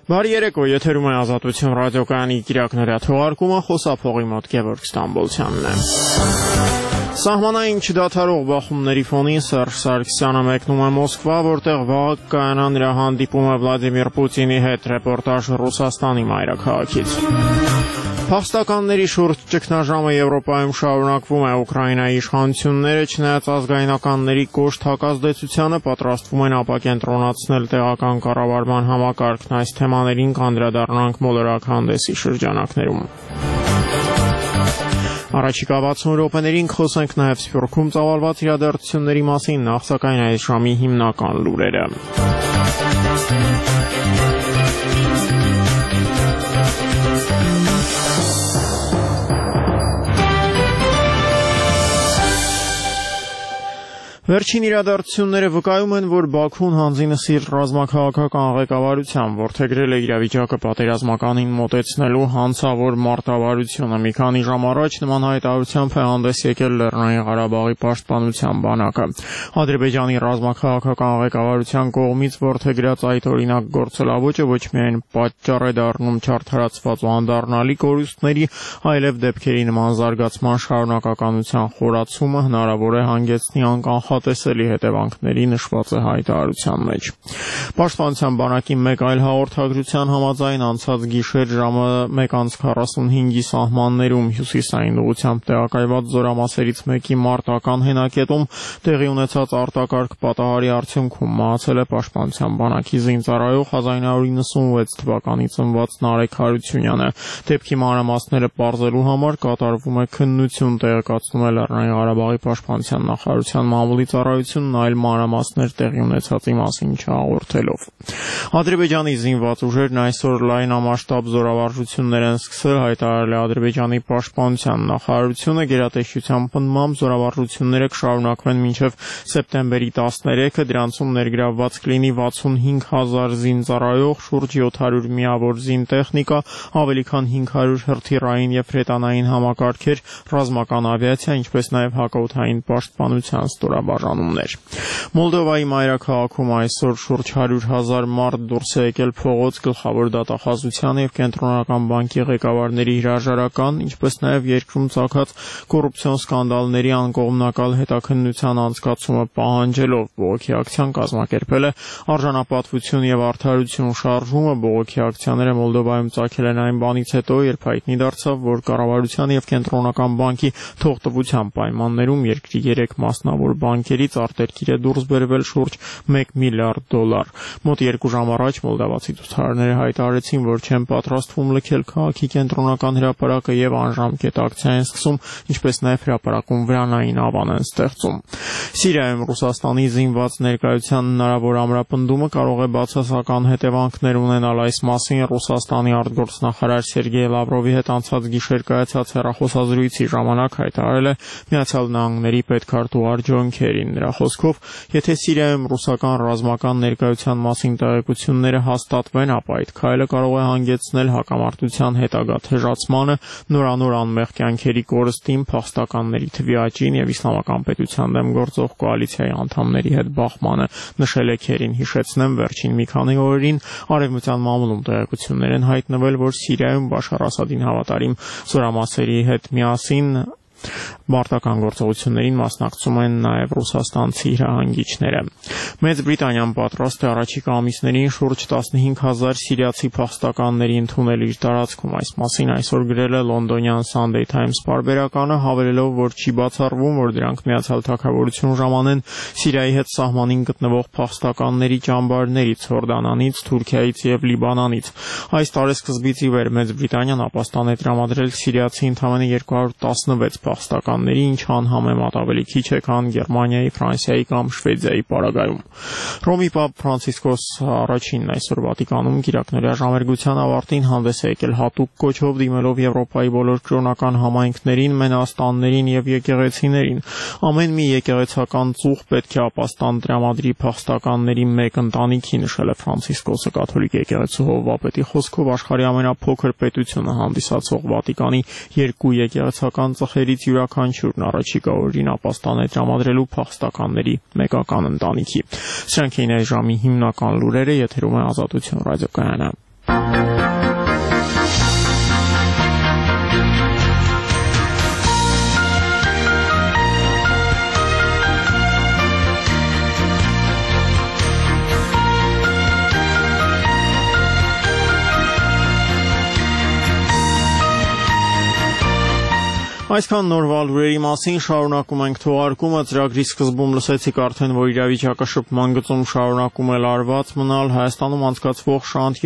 Բարի երեկո, եթերում է Ազատություն ռադիոկայանի կիրակնորյա թողարկումը, խոսափողի մոտ Գևորգ Ստամբոլցյանն է։ Սահմանային չդադարող բախումների ֆոնին Սերժ Սարգսյանը մեկնում է Մոսկվա, որտեղ վաղ կայանա նրա հանդիպումը Վլադիմիր Պուտինի հետ, ռեպորտաժ Ռուսաստանի մայրաքաղաքից։ Փախստականների շուրջ ճգնաժամը Եվրոպայում շարունակվում է, Ուկրաինայի իշխանությունները չնայած ազգայնականների կոշտ հակազդեցությանը պատրաստվում են ապակենտրոնացնել տեղական կառավարման համակարգն, այս թեմաներին կանդրադառնանք մոլորակ հանդեսի շրջանակներում։ Առաջիկա 60 րոպեներին խոսենք նաև Սփյուռքում ծավալված իրադարձությունների մասին, նախ սակայն այս ժամի հիմնական լուրերը։ Վերջին իրադարձությունները վկայում են, որ Բաքուն հանձինսիրտ ռազմաքաղաքական ղեկավարությամբ որդեգրել է իրավիճակը պատերազմականին մոտեցնելու հանցավոր մարտավարությունը։ Մի քանի ժամ առաջ նման հայտարարությամբ է հանդես եկել Լեռնային Ղարաբաղի պաշտպանության բանակը։ Ադրբեջանի ռազմաքաղաքական ղեկավարության կողմից որդեգրած այդ օրինակ գործելավոճը ոչ միայն պատճառ է դառնում չարդարացված ու անդառնալի կորուստների, այլև դեպքերի նման զարգացման շարունակականության խորացումը հնարավոր է հանգեցնի անկանխատեսելի հետևանքների, նշված է հայտարարության մեջ։ Պաշտպանության բանակի մեկ այլ հաղորդագրության համաձայն անցած գիշեր ժամը 1:45-ի սահմաններում հյուսիսային ուղղությամբ տեղակայված զորամասերից մեկի մարտական հենակետում տեղի ունեցած արտակարգ պատահարի արդյունքում մահացել է պաշտպանության բանակի զինծառայող 1996 թվականի ծնված Նարեկ Հարությունյանը։ Դեպքի մանրամասները պարզելու համար կատարվում է քննություն, տեղեկացնում է Լեռնային Ղարաբաղի պաշտպանության նախարարության մամուլի ծառայությունն, այլ մանրամասներ տեղի ունեցածի մասին չհաղորդելով։ Ադրբեջանի զինված ուժերն այսօր լայնամասշտաբ զորավարժություններ են սկսել, հայտարարել է Ադրբեջանի պաշտպանության նախարարությունը։ Գերատեսչության պնդմամբ զորավարժությունները կշարունակվեն մինչև սեպտեմբերի 13-ը, դրանցում ներգրավված կլինի 65,000 զինծառայող, շուրջ 700 միավոր զինտեխնիկա, ավելի քան 500 հրթիռային եւ հրետանային համակարգեր, ռազմական ավիացիա, ինչպես նաեւ հակաօդային պաշտպանության ստորաբաժանումներ։ Մոլդովայի մայրաքաղաքում այսօր շուրջ 100,000 մարդ դուրս է եկել փողոց գլխավոր դատախազության եւ կենտրոնական բանկի ղեկավարների հրաժարական, ինչպես նաեւ երկրում ծագած կոռուպցիոն սկանդալների անկողմնակալ հետաքննության անցկացումը պահանջելով։ Բողոքի ակցիան կազմակերպել է Արժանապատվություն եւ արդարություն շարժումը։ Բողոքի ակցիաները Մոլդովայում ծագել են այն բանից հետո, երբ հայտնի դարձավ, որ կառավարության եւ կենտրոնական բանկի թողտվության պայմաններում երկրի 3 մասնավոր բանկերից արտերկիր է դուրս բերվել շուրջ $1 միլիարդ։ Մոտ 2 ժամ առաջ մոլդավացի ցուցարարները հայտարարեցին, որ չեն պատրաստվում լքել քաղաքի կենտրոնական հրապարակը եւ անժամկետ ակցիա են սկսում, ինչպես նաեւ հրապարակում վրանային ավան են ստեղծում։ Սիրիայում Ռուսաստանի զինված ներկայության հնարավոր ամրապնդումը կարող է բացասական հետևանքներ ունենալ։ Այս մասին Ռուսաստանի արտգործնախարար Սերգեյ Լավրովի հետ անցած գիշեր կայացած հեռախոսազրույցի ժամանակ հայտարարել է Միացյալ Նահանգների պետքարտուղար Ջոն Քերին։ Նրա խոսքով, եթե Սիրիայում ռուսական ռազմական ներկայության մասին տեղեկությունները հաստատվեն, ապա այդ քայլը կարող է հանգեցնել հակամարտության հետագա թեժացմանը, նորանոր անմեղ կյանքերի կորստին, փախստականների թվի աճին եւ իսլամական պետության դեմ գործող կոալիցիայի անդամների հետ բախմանը, նշել է Քերին։ Հիշեցնեմ, վերջին մի քանի օրերին արևմտյան մամուլում տեղեկություններ են հայտնվել, որ Սիրիայում Բաշար Ասադին հավատարիմ զորամասերի հետ միասին մարտական գործողություններին մասնակցում են նաև ռուսաստանցի հրահանգիչները։ Մեծ Բրիտանիան պատրաստ է առաջիկա ամիսներին շուրջ 15,000 սիրիացի փախստականների ընդունել իր տարածքում։ Այս մասին այսօր գրել է լոնդոնյան Sunday Times պարբերականը, հավելելով, որ չի բացառվում, որ դրանք Միացյալ Թագավորություն ժամանեն Սիրիայի հետ սահմանին գտնվող փախստականների ճամբարներից, Հորդանանից, Թուրքիայից եւ Լիբանանից։ Այս տարեսկզբից ի վեր Մեծ Բրիտանիան ապաստան է տրամադրել սիրիացի ընդամենը 216 փախստականների, ինչ անհամեմատ ավելի քիչ է, քան Գերմանիայի, Ֆրանսիայի կամ Շվեդիայի պարագայում։ Ռոմի Պապ Ֆրանցիսկոս առաջինն այսօր Վատիկանում կիրակնորյա ժամերգության ավարտին հանդես է եկել հատուկ կոչով, դիմելով Եվրոպայի բոլոր կրոնական համայնքներին, մենաստաններին եւ եկեղեցիներին։ Ամեն մի եկեղեցական ծուղ պետք է ապաստան տրամադրի փախստականների մեկ ընտանիքի, նշել է Ֆրանցիսկոսը։ Կաթոլիկ եկեղեցու հովվապետի խոսքով աշխարհի ամենափոքր պետությունը հանդիսացող Վատիկանի 2 եկեղեցական ծխերից յուրաքանչյուրն առաջիկա օրերին ապաստան է տրամադրելու փախստականների մեկական ընտանիքի։ Սրանք էին այս ժամի հիմնական լուրերը, եթերում է Ազատություն ռադիոկայանը։ Այսքան նորվալ լուրերի մասին շարունակում ենք թողարկումը, ծրագրի սկզբում լսեցիք արդեն, որ իրավիճակը շփման գծում շարունակում է լարված մնալ, Հայաստանում անցկացվող շանթ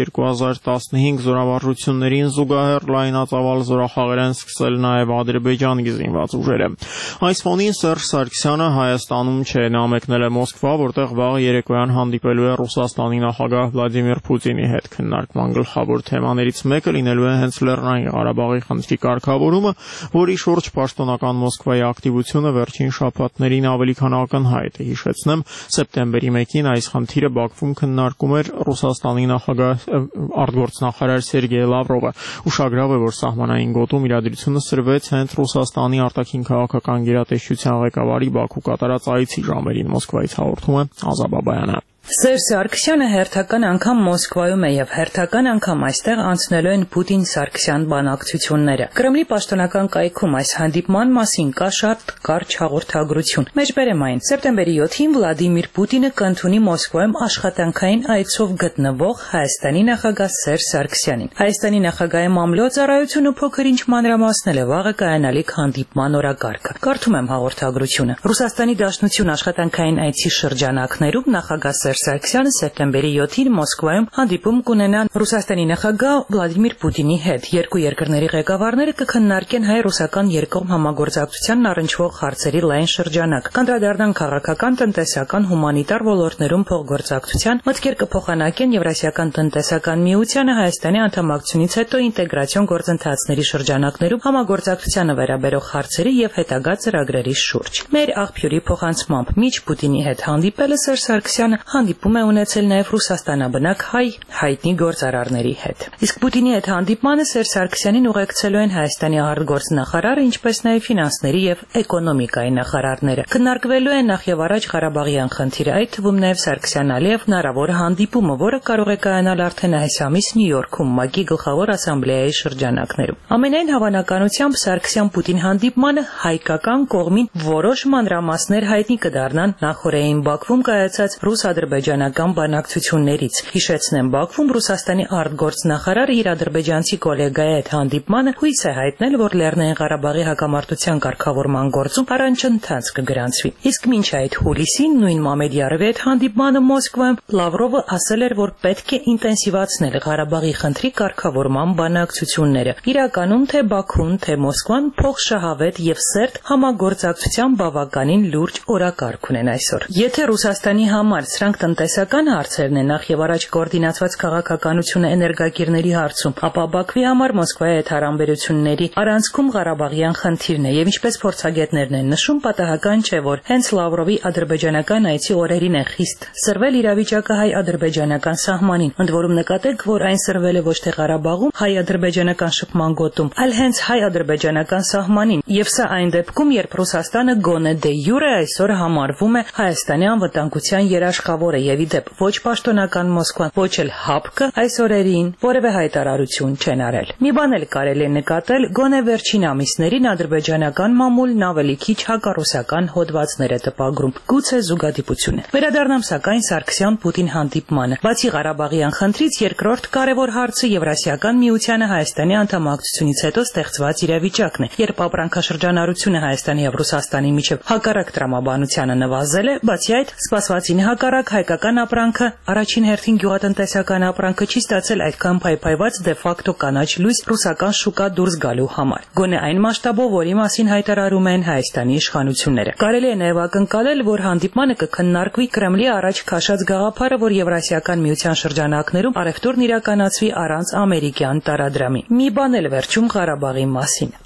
2015 զորավարժություններին զուգահեռ լայնածավալ զորախաղեր են սկսել նաև Ադրբեջանի զինված ուժերը։ Այս ֆոնին Սերժ Սարգսյանը Հայաստանում չէ, նա մեկնել է Մոսկվա, որտեղ վաղ երեկոյան հանդիպելու է Ռուսաստանի նախագահ Վլադիմիր Պուտինի հետ։ Քննարկման գլխավոր թեմաներից մեկը լինելու է հենց Լեռնային Ղարաբաղի խնդրի կարգավորումը, որի շուրջ պաշտոնական Մոսկվայի ակտիվությունը վերջին շաբաթներին ավելի քան ակնհայտ է։ Հիշեցնեմ, սեպտեմբերի 1-ին այս խնդիրը Բաքվում քննարկում էր Ռուսաստանի նախագահ արտգործնախարար Սերգեյ Լավրովը։ Ուշագրավ է, որ սահմանային գոտում իրադրությունը սրվեց հենց Ռուսաստանի արտաքին քաղաքական գերատեսչության ղեկավարի Բաքու կատարած այցի ժամերին։ Մոսկվայից հաղորդում է Ազա Բաբայանը։ Սերժ Սարգսյանը հերթական անգամ Մոսկվայում է եւ հերթական անգամ այստեղ անցնելու են Պուտին-Սարգսյան բանակցությունները։ Կրեմլի պաշտոնական կայքում այս հանդիպման մասին կա շատ կարճ հաղորդագրություն։ Մեջբերեմ այն, սեպտեմբերի 7-ին Վլադիմիր Պուտինը կընդունի Մոսկվայում աշխատանքային այցով գտնվող Հայաստանի նախագահ Սերժ Սարգսյանին։ Հայաստանի նախագահի մամլոյ փոքր-ինչ մանրամասնել է վաղը կայանալիք հանդիպման օրակարգը։ Կարդում եմ հաղորդագրությունը։ Ռուսաստանի Դաշնություն աշխատանքային այցի շրջանակներում նախագահ Սարգսյանը սեպտեմբերի 7-ին Մոսկվայում հանդիպում կունենան Ռուսաստանի նախագահ Վլադիմիր Պուտինի հետ։ Երկու երկրների ղեկավարները կքննարկեն հայ-ռուսական երկկողմ համագործակցությանն առնչվող հարցերի լայն շրջանակ, կանդրադառնան քաղաքական, տնտեսական, հումանիտար ոլորտներում փոխգործակցության, մտքեր կփոխանակեն Եվրասիական տնտեսական միությանը Հայաստանի անդամակցությունից հետո ինտեգրացիոն գործընթացների շրջանակներում համագործակցությանը վերաբերող հարցերի եւ հետագա ծրագրերի շուրջ։ Մեր աղբյուրի փոխանցմամբ միջ Պուտինի հետ հանդիպելը Սերժ Սարգսյանը հանդիպում է ունեցել նաև Ռուսաստանաբնակ հայտնի գործարարների հետ։ Իսկ Պուտինի հետ հանդիպմանը Սերժ Սարգսյանին ուղեկցելու են Հայաստանի արտգործնախարարը, ինչպես նաև ֆինանսների եւ էկոնոմիկայի նախարարները։ Քննարկվելու է նախ եւ առաջ Ղարաբաղյան խնդիրը, այդ թվում նաև Սարգսյան-Ալիև հնարավոր հանդիպումը, որը կարող է կայանալ արդեն այս ամիս Նյու Յորքում ՄԱԿ-ի գլխավոր ասամբլեայի շրջանակներում։ Ամենայն հավանականությամբ Սարգսյան-Պուտին հանդիպմանը հայկական կողմին որոշ մանրամասներ հայտնի կդառնան նախորդային Բաքվում կայացած ռուս-ադրբեջանական բանակցություններից։ Հիշեցնեմ, Բաքվում Ռուսաստանի արտգործնախարարը իր ադրբեջանցի գոլեգայի հետ հանդիպմանը հույս է հայտնել, որ Լեռնային Ղարաբաղի հակամարտության կարգավորման գործում առաջընթաց կգրանցվի։ Իսկ մինչ այդ հուլիսին նույն Մամեդյարովի հետ հանդիպմանը Մոսկվայում Լավրովը ասել էր, որ պետք է ինտենսիվացնել Ղարաբաղի խնդրի կարգավորման բանակցությունները։ Իրականում թե Բաքուն, թե Մոսկվան փոխշահավետ եւ սերտ համագործակցության բավականին լուրջ օրակարգ ունեն այսօր։ Եթե Ռուսաստանի համար սրանք տնտեսական հարցերն են, նախ եւ առաջ կոորդինացված քաղաքականությունը էներգակիրների հարցում, ապա Բաքվի համար Մոսկվայի հետ հարաբերությունների առանցքում Ղարաբաղյան խնդիրն է եւ ինչպես փորձագետներն են նշում, պատահական չէ, որ հենց Լավրովի ադրբեջանական այցի օրերին է խիստ սրվել իրավիճակը հայ-ադրբեջանական սահմանին, ընդ որում նկատեք, որ այն սրվել է ոչ թե Ղարաբաղում, հայ-ադրբեջանական շփման գոտում, այլ հենց հայ-ադրբեջանական սահմանին, եւ սա այն դեպքում, երբ Ռուսաստանը գոնե դե յուրե այսօր համարվում է Հայաստանի անվտանգության երաշխավորը եւ ի դեպ ոչ պաշտոնական Մոսկվան, ոչ էլ ՀԱՊԿ այս օրերին որևէ հայտարարություն չեն արել։ Մի բան էլ կարելի է նկատել, գոնե վերջին ամիսներին ադրբեջանական մամուլն ավելի քիչ հակառուսական հոդվածներ է տպագրում, գուցե զուգադիպություն է։ Վերադառնամ սակայն Սարգսյան-Պուտին հանդիպմանը։ Բացի Ղարաբաղյան խնդրից երկրորդ կարևոր հարցը Եվրասիական միությանը Հայաստանի անդամակցությունից հետո ստեղծված իրավիճակն է, երբ ապրանքաշրջանառությունը Հայաստանի եւ Ռուսաստանի միջև հակառակ տրամաբանությանը նվազել է, բացի այդ սպասվածին հակառակ հայկական ապրանքը, առաջին հերթին գյուղատնտեսական ապրանքը չի ստացել այդքան փայփայված դե ֆակտո կանաչ լույս ռուսական շուկա դուրս գալու համար։ Գոնե այն մասշտաբով, որի մասին հայտարարում են Հայաստանի իշխանությունները։ Կարելի է նաև ակնկալել, որ հանդիպմանը կքննարկվի Կրեմլի առաջ քաշած գաղափարը, որ Եվրասիական միության շրջանակներում առևտուրն իրականացվի առանց ամերիկյան տարադրամի։ Մի բան էլ վերջում Ղարաբաղի մասին։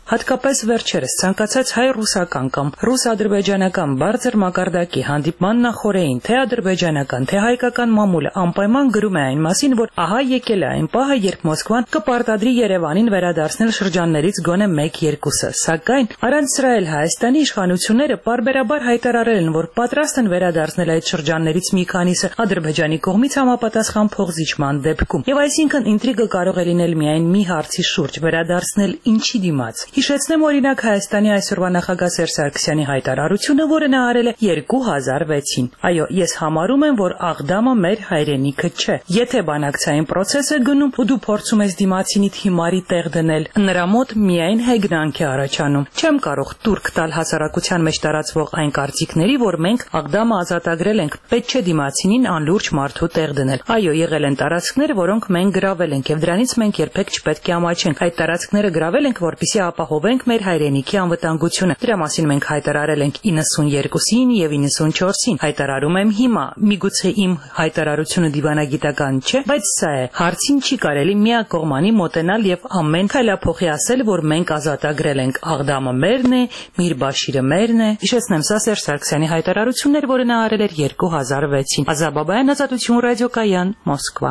Հատկապես վերջերս ցանկացած հայ-ռուսական կամ ռուս-ադրբեջանական բարձր մակարդակի հանդիպման նախորդին թե ադրբեջանական, թե հայկական մամուլը անպայման գրում է այն մասին, որ ահա եկել է այն պահը, երբ Մոսկվան կպարտադրի Երևանին վերադարձնել շրջաններից գոնե 1-2-ը, սակայն առանց սրա էլ Հայաստանի իշխանությունները պարբերաբար հայտարարել են, որ պատրաստ են վերադարձնել այդ շրջաններից մի քանիսը Ադրբեջանի կողմից համապատասխան փոխզիջման դեպքում։ Եվ այսինքն ինտրիգը կարող է լինել միայն մի հարցի շուրջ՝ վերադարձնել ինչի դիմաց։ Հիշեցնեմ օրինակ Հայաստանի այսօրվա նախագահ Սերժ Սարգսյանի հայտարարությունը, որը նա արել է 2006-ին։ Այո, ես համարում եմ, որ Աղդամը մեր հայրենիքը չէ։ Եթե բանակցային process է գնում ու դու փորձում ես դիմացինիդ հիմարի տեղ դնել, նրա մոտ միայն հեգնանք է առաջանում։ Չեմ կարող տուրք տալ հասարակության մեջ տարածվող այն կարծիքների, որ մենք Աղդամը ազատագրել ենք, պետք չէ դիմացինին անլուրջ մարդու տեղ դնել։ Այո, եղել են տարածքներ, որոնք մենք գրավել ենք, եւ դրանից մենք երբեք չպետք է ամաչենք։ Այդ տարածքները գրավել ենք, որպեսզի ապահովենք մեր հայրենիքի անվտանգությունը։ Դրա մասին մենք հայտարարել ենք 92-ին եւ 94-ին։ Հայտարարում եմ հիմա։ Միգուցե իմ հայտարարությունը դիվանագիտական չէ, բայց սա է։ Հարցին չի կարելի միակողմանի մոտենալ եւ ամեն քայլափոխի ասել, որ մենք ազատագրել ենք։ Աղդամը մերն է, Միրբաշիրը մերն է։ Հիշեցնեմ, սա Սերժ Սարգսյանի հայտարարություններ, որը նա արել էր 2006-ին։ Ազաբաբայան, Ազատություն ռադիոկայան, Մոսկվա։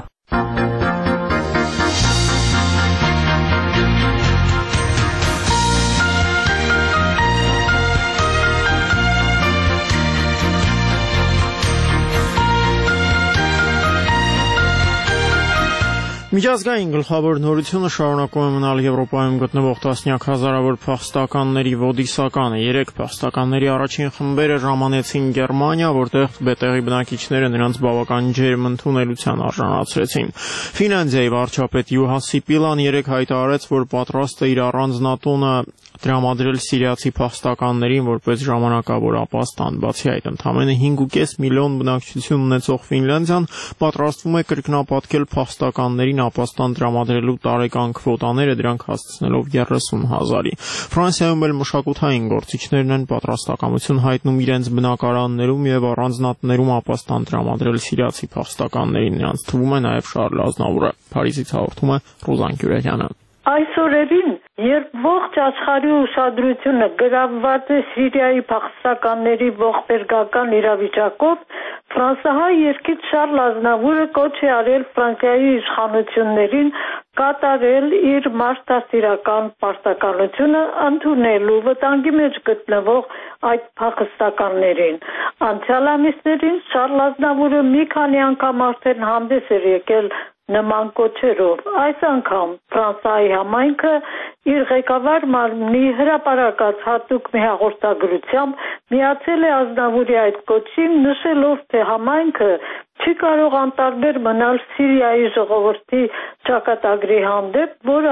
Միջազգային գլխավոր նորությունը շարունակում է մնալ Եվրոպայում գտնվող տասնյակ հազարավոր փախստականների ոդիսականը։ 3 փախստականների առաջին խմբերը ժամանեցին Գերմանիա, որտեղ բետեղի բնակիչները նրանց բավական ջերմ ընդունելության արժանացրեցին։ Ֆինլանդիայի վարչապետ Յուհա Սիպիլան 3 հայտարարեց, որ պատրաստ է իր առանձնատունը տրամադրել սիրիացի փախստականներին որպես ժամանակավոր ապաստան։ Բացի այդ, ընդամենը 5.5 միլիոն բնակչություն ունեցող Ֆինլանդիան պատրաստվում է կրկնապատկել փախստականներին ապաստան տրամադրելու տարեկան քվոտաները, դրանք հասցնելով 30,000-ի։ Ֆրանսիայում էլ մշակութային գործիչներն են պատրաստակամություն հայտնում իրենց բնակարաններում եւ առանձնատներում ապաստան տրամադրել սիրիացի փախստականներին։ Նրանց թվում է նաեւ Շարլ Ազնավուրը։ Փարիզից հաղորդում է Ռուզան Գյուրեյանը։ Այս օրերին, երբ ողջ աշխարհի ուշադրությունը գրավված է Սիրիայի փախստականների ողբերգական իրավիճակով, ֆրանսահայ երգիչ Շարլ Ազնավուրը կոչ է արել Ֆրանսիայի իշխանություններին կատարել իր մարդասիրական պարտականությունը ընդունելու վտանգի մեջ գտնվող այդ փախստականներին։ Անցյալ ամիսներին Շարլ Ազնավուրը մի քանի անգամ արդեն հանդես էր եկել նման կոչերով։ Այս անգամ Ֆրանսիայի համայնքը իր ղեկավար մարմնի հրապարակած հատուկ մի հաղորդագրությամբ միացել է Ազնավուրի այդ կոչին, նշելով, թե համայնքը չի կարող անտարբեր մնալ Սիրիայի ժողովրդի ճակատագրի հանդեպ, որը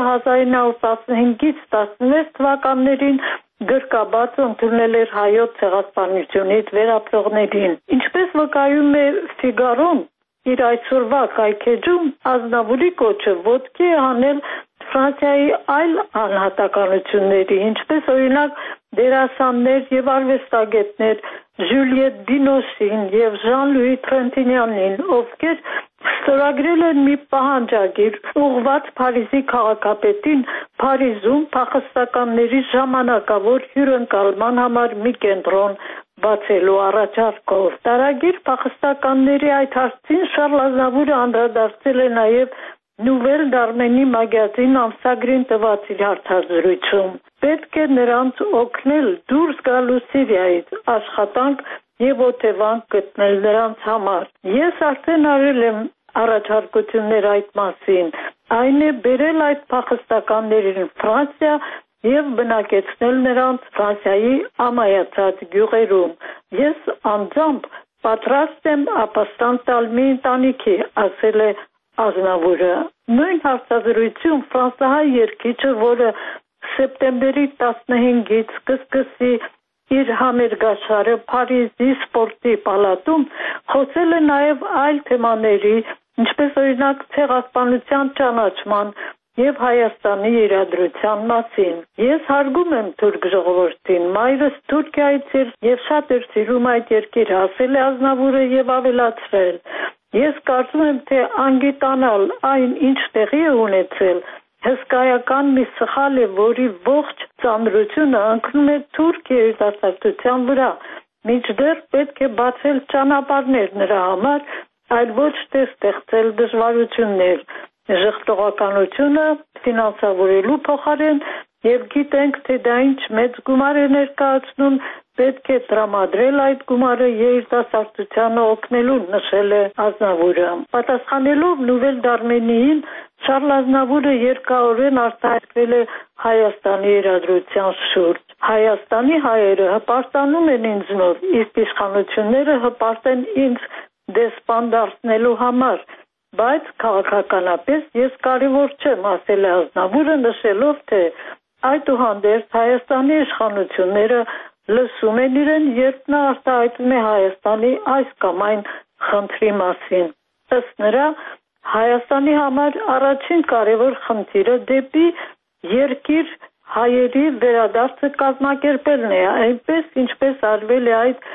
1915-ից 16 թվականներին գրկաբաց ընդունել էր հայոց ցեղասպանությունից վերապրողներին։ Ինչպես վկայում է Ֆիգարոն, իր այսօրվա կայքեջում Ազնավուրի կոչը ոտքի է հանել Ֆրանսիայի այլ անհատականությունների, ինչպես օրինակ դերասաններ եւ արվեստագետներ Ժյուլիետ Բինոսին եւ Ժան-Լուի Տրենտինյանին, ովքեր ստորագրել են մի պահանջագիր ուղղված Փարիզի քաղաքապետին Փարիզում փախստականների ժամանակավոր հյուրընկալման համար մի կենտրոն բացելու առաջարկով։ Տարագիր փախստականների այդ հարցին Շարլ Ազնավուրը անդրադարձել է նաև Nouvelle d'Arménie մագազին ամսագրին տված իր հարցազրույցում։ Պետք է նրանց օգնել դուրս գալու Սիրիայից, աշխատանք եւ օթևանք գտնել նրանց համար։ Ես արդեն արել եմ առաջարկություններ այդ մասին։ Այն է բերել այդ փախստականներին Ֆրանսիա եւ բնակեցնել նրանց Ֆրանսիայի ամայացած գյուղերում։ Ես անձամբ պատրաստ եմ ապաստան տալ մի ընտանիքի, ասել է Ազնավուրը։ Նույն հարցազրույցում ֆրանսահայ երգիչը, որը սեպտեմբերի 15-ից կսկսի իր համերգաշարը Փարիզի սպորտի պալատում, խոսել է նաև այլ թեմաների, ինչպես օրինակ ցեղասպանության ճանաչման եւ Հայաստանի իրադրության մասին։ Ես հարգում եմ թուրք ժողովրդին, մայրս Թուրքիայից էր եւ շատ էր սիրում այդ երկիրը, ասել է Ազնավուրը եւ ավելացրել. Ես կարծում եմ, թե անգիտանալ այն, ինչ տեղի է ունեցել, հսկայական մի սխալ է, որի ողջ ծանրությունը ընկնում է թուրք երիտասարդության վրա։ Մինչդեռ պետք է բացել ճանապարհներ նրա համար, այլ ոչ թե ստեղծել դժվարություններ։ Ժխտողականությունը ֆինանսավորելու փոխարեն եւ գիտենք, թե դա ինչ մեծ գումար է ներկայացնում, պետք է տրամադրել այդ գումարը երիտասարդությանը օգնելու, նշել է Ազնավուրը։ Պատասխանելով Նուվել Դարմենիին, Շարլ Ազնավուրը երկարորեն արտահայտվել է Հայաստանի երադրության շուրջ։ Հայաստանի հայերը հպարտանում են ինձնով, իսկ իշխանությունները հպարտ են ինձ դեսպան դարձնելու համար, բայց քաղաքականապես ես կարևոր չեմ, ասել է Ազնավուրը, նշելով, թե այդուհանդերձ Հայաստանի իշխանությունները լսում են իրեն, երբ նա արտահայտում է Հայաստանի այս կամ այն խնդրի մասին։ Ըստ նրա, Հայաստանի համար առաջին կարևոր խնդիրը դեպի երկիր հայերի վերադարձը կազմակերպելն է, այնպես ինչպես արվել է այդ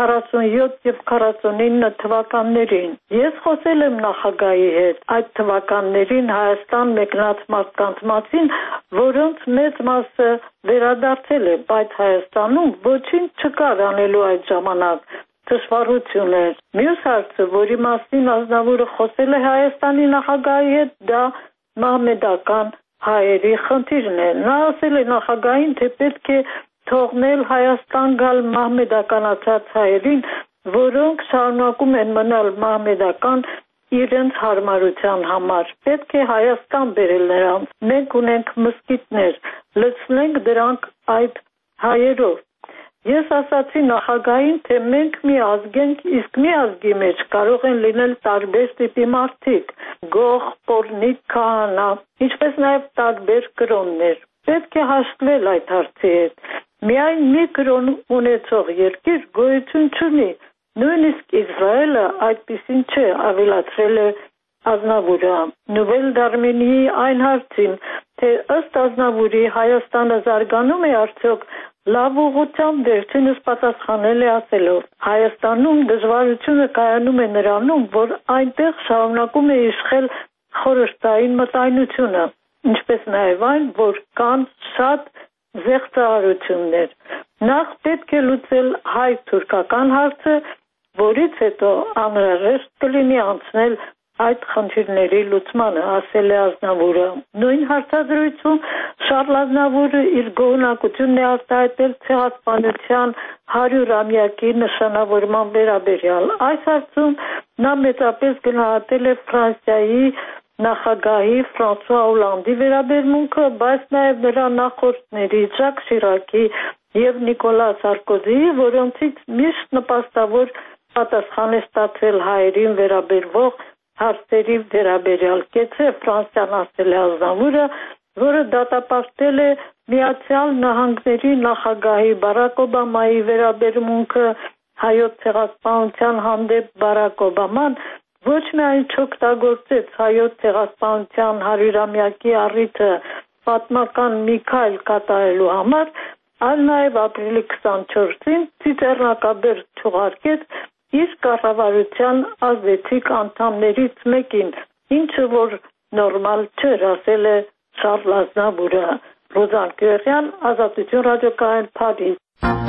47 եւ 49 թվականներին։ Ես խոսել եմ նախագահի հետ այդ թվականներին Հայաստան մեկնած մարդկանց մասին, որոնց մեծ մասը վերադարձել է, բայց Հայաստանում ոչինչ չկար անելու այդ ժամանակ, դժվարություն էր։ Մյուս հարցը, որի մասին Ազնավուրը խոսել է Հայաստանի նախագահի հետ, դա մահմեդական հայերի խնդիրն է։ Նա ասել է նախագահին, թե պետք է թողնել Հայաստան գալ մահմեդականացած հայերին, որոնք շարունակում են մնալ մահմեդական իրենց հարմարության համար։ Պետք է Հայաստան բերել նրանց։ Մենք ունենք մզկիթներ, լցնենք դրանք այդ հայերով։ Ես ասացի նախագահին, թե մենք մի ազգ ենք, իսկ մի ազգի մեջ կարող են լինել տարբեր տիպի մարդիկ՝ գող, պոռնիկ, քահանա, ինչպես նաև տարբեր կրոններ։ Պետք է հաշտվել այդ հարցի հետ։ Միայն մի կրոն ունեցող երկիր գոյություն չունի, նույնիսկ Իսրայելը այդպիսին չէ, ավելացրել է Ազնավուրը։ Նուվել Դարմենիի այն հարցին, թե ըստ Ազնավուրի Հայաստանը զարգանում է արդյոք, լավ ուղղությամբ վերջինս պատասխանել է ասելով. Հայաստանում դժվարությունը կայանում է նրանում, որ այնտեղ շարունակում է իշխել խորհրդային մտայնությունը, ինչպես նաև այն, որ կան շատ զեղծարարություններ։ Նախ պետք է լուծել հայ-թուրքական հարցը, որից հետո անհրաժեշտ կլինի անցնել այդ խնդիրների լուծմանը, ասել է Ազնավուրը։ Նույն հարցադրույցում Շարլ Ազնավուրը իր գոհունակությունն է արտահայտել ցեղասպանության 100-ամյակի նշանավորման վերաբերյալ։ Այս հարցում նա մեծապես գնահատել է Ֆրանսիայի նախագահի Ֆրանսուଆ Օլանդի վերաբերմունքը, բայց նաև նրա նախորդների Ժակ Շիրակի եւ Նիկոլա Սարկոզիի, որոնցից միշտ նպաստավոր պատասխան է ստացել հայերին վերաբերվող հարցերի վերաբերյալ։ Կեցե Ֆրանսիան, ասել է Ազնավուրը, որը դատապարտել է Միացյալ Նահանգների նախագահի Բարակ Օբամայի վերաբերմունքը հայոց ցեղասպանության հանդեպ Բարակ Օբաման ոչ միայն չօգտագործեց հայոց ցեղասպանության 100-ամյակի առիթը պատմական մի քայլ կատարելու համար, այլ նաև ապրիլի 24-ին ցիցեռնակաբեր չուղարկեց իր կառավարության ազդեցիկ անդամներից մեկին, ինչը որ նորմալ չէր, ասել է Շարլ Ազնավուրը։ Ռոզան Գյուղյան, Ազատություն ռադիոկայան, Փարիզ։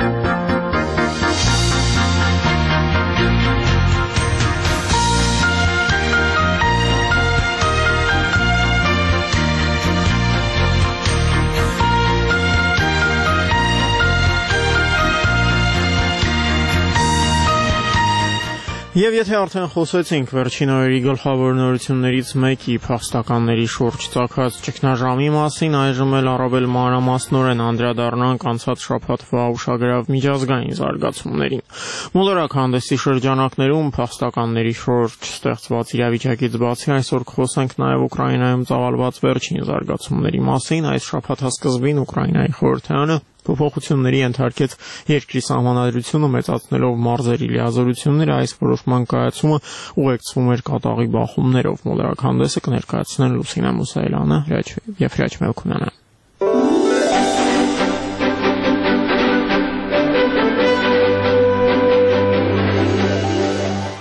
Եվ եթե արդեն խոսեցինք վերջին օրերի գլխավոր նորություններից մեկի փախստականների շուրջ ծագած ճգնաժամի մասին, այժմ էլ առավել մանրամասնորեն անդրադառնանք անցած շաբաթվա ուշագրավ միջազգային զարգացումներին։ Մոլորակ հանդեսի շրջանակներում փախստականների շուրջ ստեղծված իրավիճակից բացի այսօր կխոսենք նաև Ուկրաինայում ծավալված վերջին զարգացումների մասին։ Այս շաբաթասկզբին Ուկրաինայի խորհրդարանը փոփոխությունների ենթարկեց երկրի սահմանադրությունը մեծացնելով մարզերի լիազորությունները, այս որոշման կայացումը ուղեկցվում էր կատաղի բախումներով։ Մոլորակ հանդեսը կներկայացնեն Լուսինա Մուսայելյանը եւ Հրաչ Մելքոնյանը։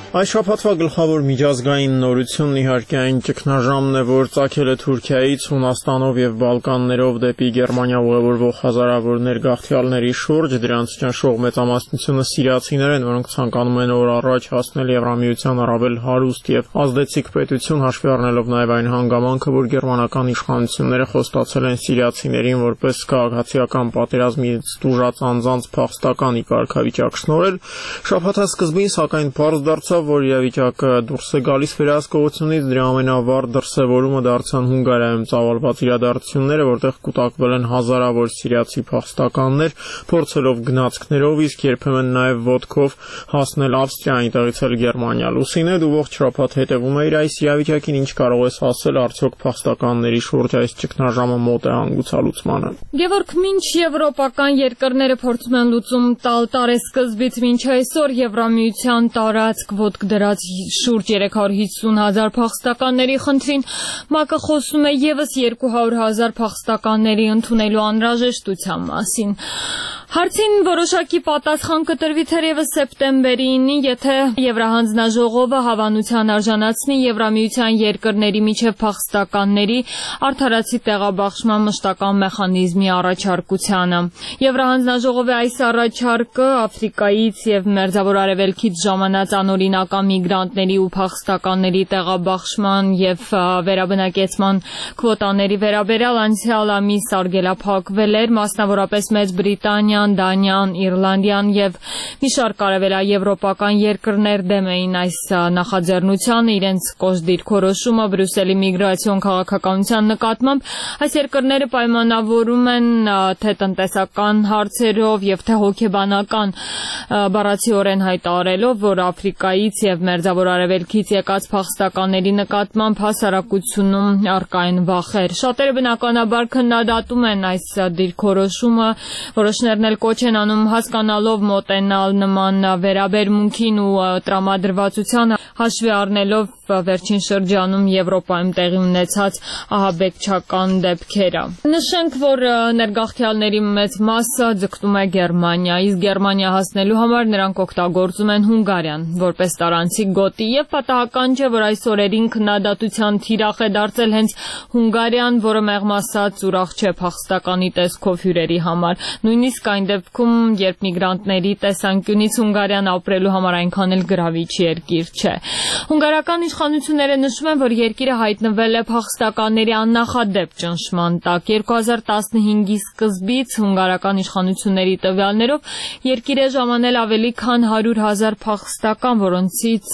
Այս շաբաթվա գլխավոր միջազգային նորությունն իհարկե այն ճգնաժամն է, որ ծագել է Թուրքիայից, Հունաստանով եւ Բալկաններով դեպի Գերմանիա ուղևորվող հազարավոր ներգաղթյալների շուրջ, դրանց ճնշող մեծամասնությունը սիրիացիներ են, որոնք ցանկանում են օր առաջ հասնել Եվրամիության առավել հարուստ եւ ազդեցիկ պետություն, հաշվի առնելով նաեւ այն հանգամանքը, որ գերմանական իշխանությունները խոստացել են սիրիացիներին որպես քաղաքացիական պատերազմից դուրս անձանց փախստականի կարգավիճակ շնորհել, շաբաթվա սկզբին սակայն պարզ դարձավ, որ իրավիճակը դուրս է գալիս վերահսկողությունից, դրա ամենավառ դրսևորումը դարձան Հունգարիայում ծավալված իրադարձությունները, որտեղ կուտակվել են հազարավոր սիրիացի փախստականներ, փորձելով գնացքներով, իսկ երբեմն նաև ոտքով հասնել Ավստրիա, այնտեղից էլ Գերմանիա։ Լուսինե, դու ողջ շաբաթ հետևում ես այս իրավիճակին, ինչ կարող ես ասել, արդյոք փախստականների շուրջ այս ճգնաժամը մոտ է հանգուցալուծմանը։ Գևորգ, մինչ եվրոպական երկրները փորձում են լուծում տալ տարեսկզբից մինչ այսօր Եվրամիության տարածք ոտք դրած շուրջ 350,000 փախստականների խնդրին, ՄԱԿ-ը խոսում է եւս 200,000 փախստականների ընդունելու անհրաժեշտության մասին։ Հարցին որոշակի պատասխան կտրվի թերևս սեպտեմբերին, եթե Եվրահանձնաժողովը հավանության արժանացնի Եվրամիության երկրների միջև փախստականների արդարացի տեղաբաշխման մշտական մեխանիզմի առաջարկությանը։ Եվրահանձնաժողովի այս առաջարկը Աֆրիկայից եւ Մերձավոր Արևելքից ժամանած անօրինական միգրանտների ու փախստականների տեղաբաշխման եւ վերաբնակեցման քվոտաների վերաբերյալ անցյալ ամիս արգելափակվել էր, մասնավորապես Մեծ Բրիտանիան, Դանիան, Իռլանդիան եւ մի շարք արևելաեվրոպական երկրներ դեմ էին այս նախաձեռնությանը, իրենց կոշտ դիրքորոշումը Բրյուսելի միգրացիոն քաղաքականության նկատմամբ այս երկրները պայմանավորում են թե տնտեսական հարցերով եւ թե հոգեբանական բառացիորեն հայտարարելով, որ Աֆրիկայից եւ Մերձավոր Արևելքից եկած փախստականների նկատմամբ հասարակությունում առկա են վախեր։ Շատերը բնականաբար քննադատում են այս դիրքորոշումը, որոշներն կոչ են անում հասկանալով մոտենալ նման վերաբերմունքին ու տրամադրվածության, հաշվի առնելով վերջին շրջանում Եվրոպայում տեղի ունեցած ահաբեկչական դեպքերը։ Նշենք, որ ներգաղթյալների մեծ մասը ձգտում է Գերմանիա, իսկ Գերմանիա հասնելու համար նրանք օգտագործում են Հունգարիան որպես տարանցիկ գոտի, եւ պատահական չէ, որ այս օրերին քննադատության թիրախ է դարձել հենց Հունգարիան, որը մեղմ ասած ուրախ չէ փախստականի տեսքով հյուրերի համար։ Նույնիսկ այն դեպքում, երբ միգրանտների տեսանկյունից Հունգարիան ապրելու համար այնքան էլ գրավիչ երկիր չէ։ Հունգարական իշխանությունները նշում են, որ երկիրը հայտնվել է փախստականների աննախադեպ ճնշման տակ։ 2015-ի սկզբից հունգարական իշխանությունների տվյալներով երկիր է ժամանել ավելի քան 100,000 փախստական, որոնցից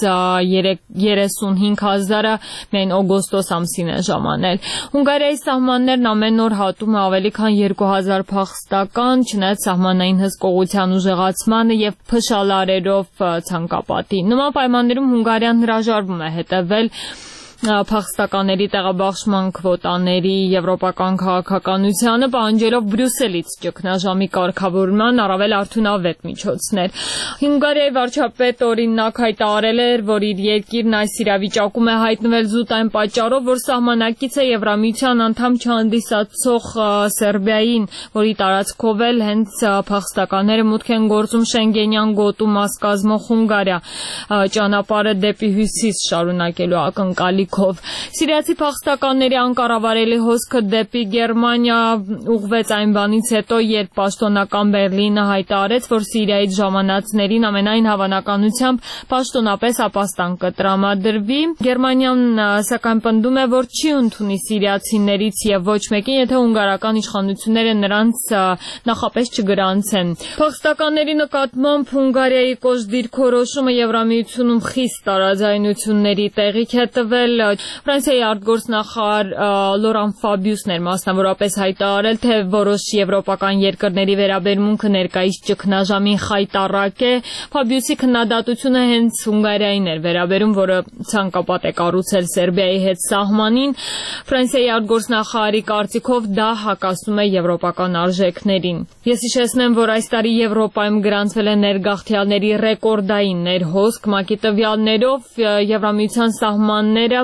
35,000-ը միայն օգոստոս ամսին է ժամանել։ Հունգարիայի սահմաններն ամեն օր հատում է ավելի քան 2,000 փախստական, չնայած սահմանային հսկողության ուժեղացմանը եւ փշալարերով ցանկապատի։ Նման պայմաններում Հունգարիան հրաժարվում է հետևել փախստականների տեղաբաշխման քվոտաների եվրոպական քաղաքականությանը, պահանջելով Բրյուսելից ճգնաժամի կարգավորման առավել արդյունավետ միջոցներ։ Հունգարիայի վարչապետ օրինակ հայտարարել էր, որ իր երկիրն այս իրավիճակում է հայտնվել զուտ այն պատճառով, որ սահմանակից է Եվրամիության անդամ չհանդիսացող Սերբիային, որի տարածքով էլ հենց փախստականները մուտք են գործում Շենգենյան գոտու մաս կազմող Հունգարիա, ճանապարհը դեպի հյուսիս շարունակելու ակնկալի Սիրիացի փախստականների անկառավարելի հոսքը դեպի Գերմանիա ուղղվեց այն բանից հետո, երբ պաշտոնական Բերլինը հայտարարեց, որ Սիրիայից ժամանածներին ամենայն հավանականությամբ պաշտոնապես ապաստան կտրամադրվի։ Գերմանիան սակայն պնդում է, որ չի ընդունի սիրիացիներից եւ ոչ մեկին, եթե հունգարական իշխանությունները նրանց նախապես չգրանցեն։ Փախստականների նկատմամբ Հունգարիայի կոշտ դիրքորոշումը Եվրամիությունում խիստ տարաձայնությունների տեղիք է տվել։ Ֆրանսիայի արտգործնախարար Լորան Ֆաբիուսն էր մասնավորապես հայտարարել, թե որոշ եվրոպական երկրների վերաբերմունքը ներկայիս ճգնաժամին խայտառակ է։ Ֆաբիուսի քննադատությունը հենց Հունգարիային էր վերաբերում, որը ցանկապատ է կառուցել Սերբիայի հետ սահմանին։ Ֆրանսիայի արտգործնախարարի կարծիքով դա հակասում է եվրոպական արժեքներին։ Ես հիշեցնեմ, որ այս տարի Եվրոպայում գրանցվել է ներգաղթյալների ռեկորդային ներհոսք, ՄԱԿ-ի տվյալներով Եվրամիության սահմանները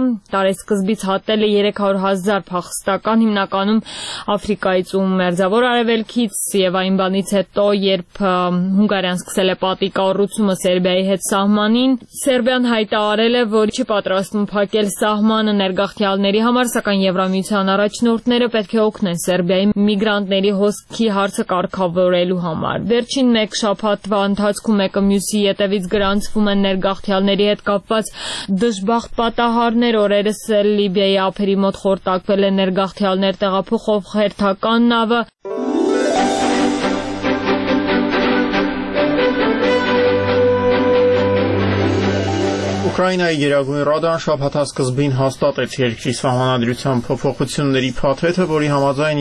տարեսկզբից հատել է 300,000 փախստական, հիմնականում Աֆրիկայից ու Մերձավոր Արևելքից, եւ այն բանից հետո, երբ Հունգարիան սկսել է պատի կառուցումը Սերբիայի հետ սահմանին, Սերբիան հայտարարել է, որ չի պատրաստվում փակել սահմանը ներգաղթյալների համար, սակայն Եվրամիության առաջնորդները պետք է օգնեն Սերբիայի միգրանտների հոսքի հարցը կարգավորելու համար։ Վերջին մեկ շաբաթվա ընթացքում մեկը մյուսի ետևից գրանցվում են ներգաղթյալների հետ կապված դժբախտ պատահարներ, օրերս Լիբիայի ափերի մոտ խորտակվել է ներգաղթյալներ տեղափոխող հերթական նավը։ Ուկրաինայի Գերագույն ռադան շաբաթասկզբին հաստատեց երկրի սահմանադրության փոփոխությունների փաթեթը, որի համաձայն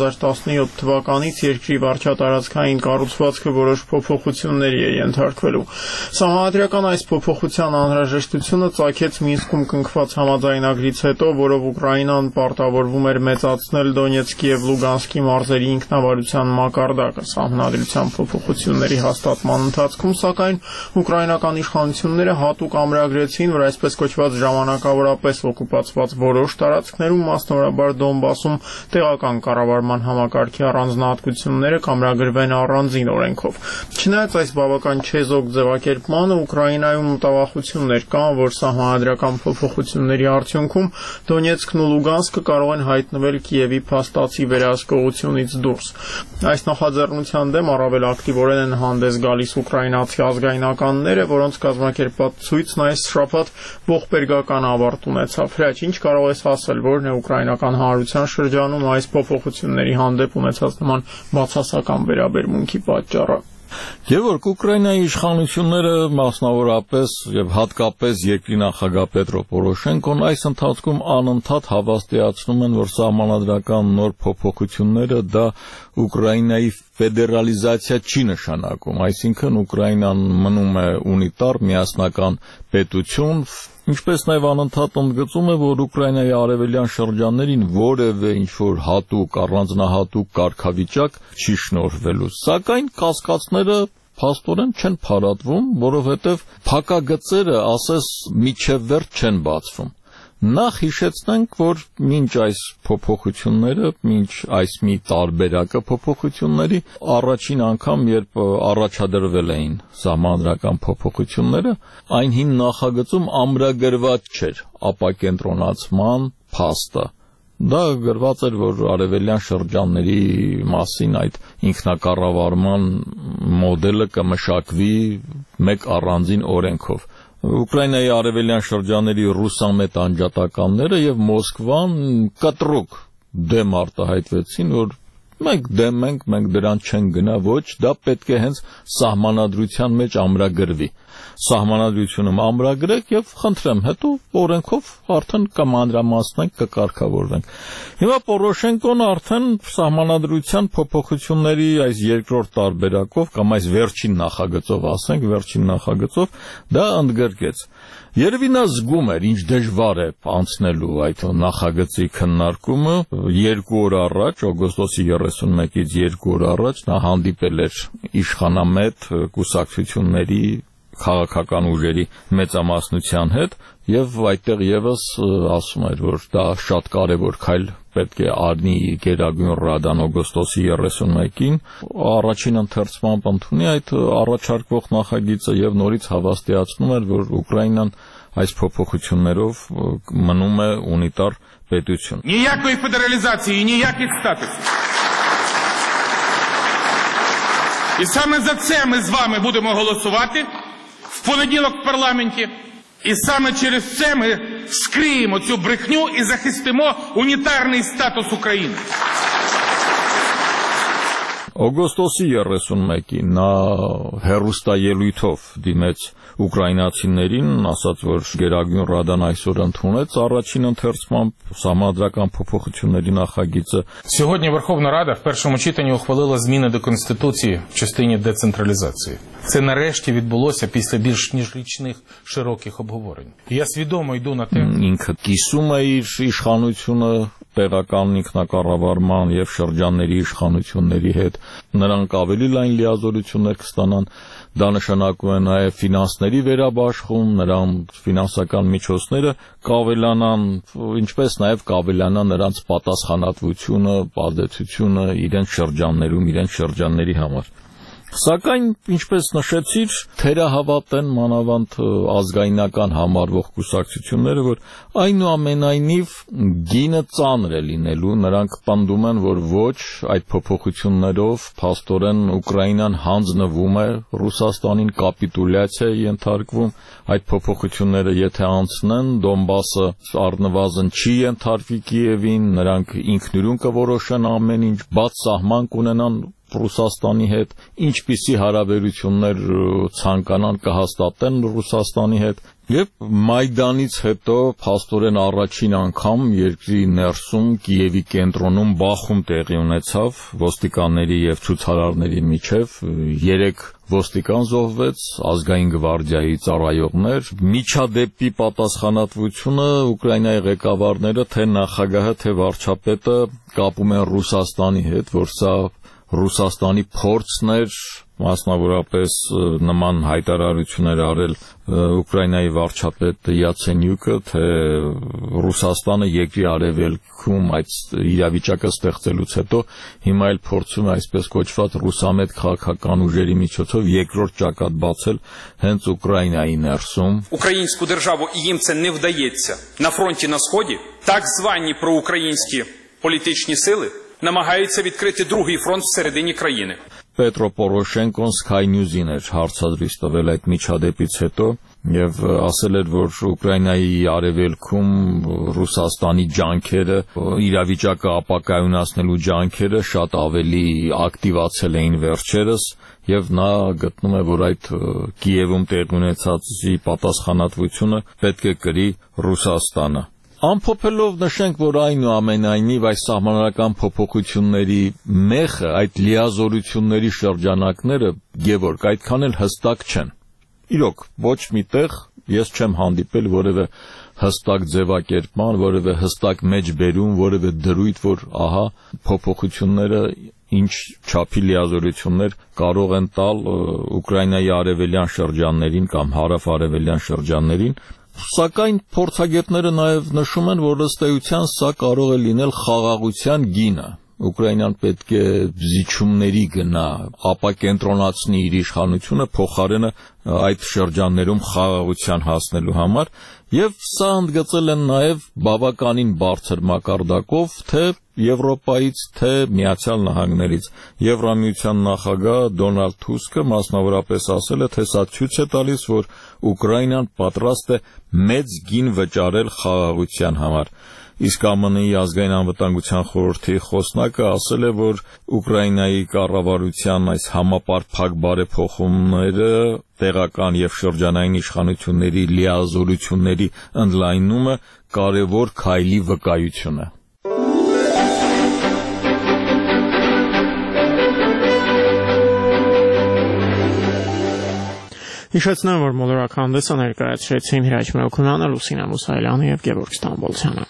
2017 թվականից երկրի վարչատարածքային կառուցվածքը որոշ փոփոխությունների է ենթարկվելու։ Սահմանադրական այս փոփոխության անհրաժեշտությունը ծագեց Մինսկում կնքված համաձայնագրից հետո, որով Ուկրաինան պարտավորվում էր մեծացնել Դոնեցկի եւ Լուգանսկի մարզերի ինքնավարության մակարդակը։ Սահմանադրության փոփոխությունների հաստատման ընթացքում, սակայն, ուկրաինական իշխանությունները հատուկ ամրագրեցին, որ այսպես կոչված ժամանակավորապես օկուպացված որոշ տարածքներում, մասնավորաբար Դոնբասում, տեղական կառավարման համակարգի առանձնահատկությունները կամրագրվեն առանձին օրենքով։ Չնայած այս բավական չեզոք ձևակերպմանը, Ուկրաինայում մտավախություններ կան, որ սահմանադրական փոփոխությունների արդյունքում Դոնեցկն ու Լուգանսկը կարող են հայտնվել Կիևի փաստացի վերահսկողությունից դուրս։ Այս նախաձեռնության դեմ առավել ակտիվորեն են հանդես գալիս ուկրաինացի ազգայնականները, որոնց կազմակերպած ցույցն այս շաբաթ ողբերգական ավարտ ունեցավ։ Հրաչ, ինչ կարող ես ասել, որն է ուկրաինական հանրության շրջանում այս փոփոխությունների հանդեպ ունեցած նման բացասական վերաբերմունքի պատճառը։ Գևորգ, Ուկրաինայի իշխանությունները մասնավորապես եւ հատկապես երկրի նախագահ Պետրո Պորոշենկոն այս ընթացքում անընդհատ հավաստիացնում են, որ սահմանադրական նոր փոփոխությունները դա Ուկրաինայի ֆեդերալիզացիա չի նշանակում, այսինքն Ուկրաինան մնում է ունիտար միասնական պետություն, ինչպես նաև անընդհատ ընդգծում է, որ Ուկրաինայի արևելյան շրջաններին որևէ ինչ-որ հատուկ, առանձնահատուկ կարգավիճակ չի շնորհվելու, սակայն կասկածները փաստորեն չեն փարատվում, որովհետև փակագծերը, ասես, միջև վերջ չեն բացվում։ Նախ հիշեցնենք, որ մինչ այս փոփոխությունները, մինչ այս մի տարբերակը փոփոխությունների, առաջին անգամ, երբ առաջադրվել էին սահմանադրական փոփոխությունները, այն հին նախագծում ամրագրված չէր ապակենտրոնացման փաստը։ Դա գրված էր, որ արևելյան շրջանների մասին այդ ինքնակառավարման մոդելը կմշակվի մեկ առանձին օրենքով։ Ուկրաինայի արևելյան շրջանների ռուսամետ անջատականները եւ Մոսկվան կտրուկ դեմ արտահայտվեցին, որ մենք դեմ ենք, մենք դրան չենք գնա, ոչ, դա պետք է հենց սահմանադրության մեջ ամրագրվի։ Սահմանադրությունում ամրագրեք եւ խնդրեմ, հետո օրենքով արդեն կմանրամասնենք, կկարգավորվենք։ Հիմա Պորոշենկոն արդեն սահմանադրության փոփոխությունների այս երկրորդ տարբերակով կամ այս վերջին նախագծով, ասենք, վերջին նախագծով դա ընդգրկեց։ Երևի նա զգում էր, ինչ դժվար է անցնելու այդ նախագծի քննարկումը 2 օր առաջ, օգոստոսի 31-ից 2 օր առաջ նա հանդիպել էր իշխանամետ կուսակցությունների քաղաքական ուժերի մեծամասնության հետ եւ այդտեղ եւս ասում էր, որ դա շատ կարեւոր քայլ պետք է արնի Գերագույն ռադան օգոստոսի 31-ին, առաջին ընթերցմամբ ընդունի այդ առաջարկվող նախագիծը եւ նորից հավաստիացնում էր, որ Ուկրաինան այս փոփոխություններով մնում է ունիտար պետություն։ Ніякої федералізації, ніяких статусів. І саме за це ми з вами будемо голосувати в понеділок в парламенті. І саме через це ми вскриємо цю брехню і захистимо унітарний статус України. Օգոստոսի 31-ին նա հերոստայելույթով դիմեց ուկրաինացիներին, ասաց, որ Գերագույն ռադան այսօր ընդունեց առաջին ընթերցմամբ սահմանադրական փոփոխությունների նախագիծը. Сьогодні Верховна Рада в першому читанні ухвалила зміни до Конституції в частині децентралізації. Це нарешті відбулося після більш ніж річних широких обговорень. Я свідомо йду на те. Ինքը կիսում է իր իշխանությունը տեղական ինքնակառավարման եւ շրջանների իշխանությունների հետ նրանք ավելի լայն լիազորություններ կստանան, դա նշանակում է նաեւ ֆինանսների վերաբաշխում, նրանց ֆինանսական միջոցները կավելանան, ինչպես նաեւ կավելանա նրանց պատասխանատվությունը, ազդեցությունը իրենց շրջաններում, իրենց շրջանների համար։ Սակայն, ինչպես նշեցիր, թերահավատ են մանավանդ ազգայնական համարվող կուսակցությունները, որ այնուամենայնիվ գինը ծանր է լինելու, նրանք պնդում են, որ ոչ, այդ փոփոխություններով փաստորեն Ուկրաինան հանձնվում է Ռուսաստանին, կապիտուլյացիա է ենթարկվում, այդ փոփոխությունները եթե անցնեն, Դոնբասը առնվազն չի ենթարկվի Կիևին, նրանք ինքնուրույն կորոշեն ամեն ինչ, բաց սահման կունենան Ռուսաստանի հետ, ինչպիսի հարաբերություններ ցանկանան կհաստատեն Ռուսաստանի հետ եւ Մայդանից հետո փաստորեն առաջին անգամ երկրի ներսում Կիևի կենտրոնում բախում տեղի ունեցավ ոստիկանների եւ ցուցարարների միջև 3 ոստիկան զոհվեց, ազգային գվարդիայի ծառայողներ, միջադեպի պատասխանատվությունը Ուկրաինայի ղեկավարները թե նախագահը թե վարչապետը կապում են Ռուսաստանի հետ, որ սա Ռուսաստանի փորձն էր, մասնավորապես նման հայտարարություններ արել Ուկրաինայի վարչապետ Յացենյուկը, թե Ռուսաստանը երկրի արևելքում այդ իրավիճակը ստեղծելուց հետո հիմա էլ փորձում է այսպես կոչված ռուսամետ քաղաքական ուժերի միջոցով երկրորդ ճակատ բացել հենց Ուկրաինայի ներսում. Українську державу і їм це не вдається на фронті на сході. Так звані проукраїнські політичні сили намагаються відкрити другий фронт всередині країни. Պետրո Պորոշենկոն Sky News-ին էր հարցադրույց տվել այդ միջադեպից հետո եւ ասել էր, որ Ուկրաինայի արևելքում Ռուսաստանի ջանքերը, իրավիճակը ապակայունացնելու ջանքերը շատ ավելի ակտիվացել էին վերջերս եւ նա գտնում է, որ այդ Կիևում տեղի ունեցածի պատասխանատվությունը պետք է կրի Ռուսաստանը։ Ամփոփելով նշենք, որ այնուամենայնիվ այս սահմանադրական փոփոխությունների մեխը, այդ լիազորությունների շրջանակները, Գևորգ, այդքան էլ հստակ չեն։ Իրոք, ոչ միտեղ ես չեմ հանդիպել որևէ հստակ ձևակերպման, որևէ հստակ մեջբերում, որևէ դրույթ, որ ահա փոփոխությունները ինչ չափի լիազորություններ կարող են տալ Ուկրաինայի արևելյան շրջաններին կամ հարավ-արևելյան շրջաններին։ Սակայն փորձագետները նաև նշում են, որ ըստ էության սա կարող է լինել խաղաղության գինը։ Ուկրաինան պետք է զիջումների գնա, ապակենտրոնացնի իր իշխանությունը փոխարենը այդ շրջաններում խաղաղության հասնելու համար, եւ սա ընդգծել են նաև բավականին բարձր մակարդակով թե Եվրոպայից, թե Միացյալ Նահանգներից։ Եվրամիության նախագահ Դոնալդ Թուսկը մասնավորապես ասել է, թե սա ցույց է տալիս, որ Ուկրաինան պատրաստ է մեծ գին վճարել խաղաղության համար։ Իսկ ԱՄՆ-ի ազգային անվտանգության խորհրդի խոսնակը ասել է, որ Ուկրաինայի կառավարության այս համապարփակ բարեփոխումները տեղական եւ շրջանային իշխանությունների լիազորությունների ընդլայնումը կարևոր քայլի վկայություն է։ Հիշեցնեմ, որ մոլորակ հանդեսը ներկայացրեցին Հրաչ Մելքոնյանը, Լուսինե Մուսայելյանը եւ Գևորգ Ստամբոլցյանը։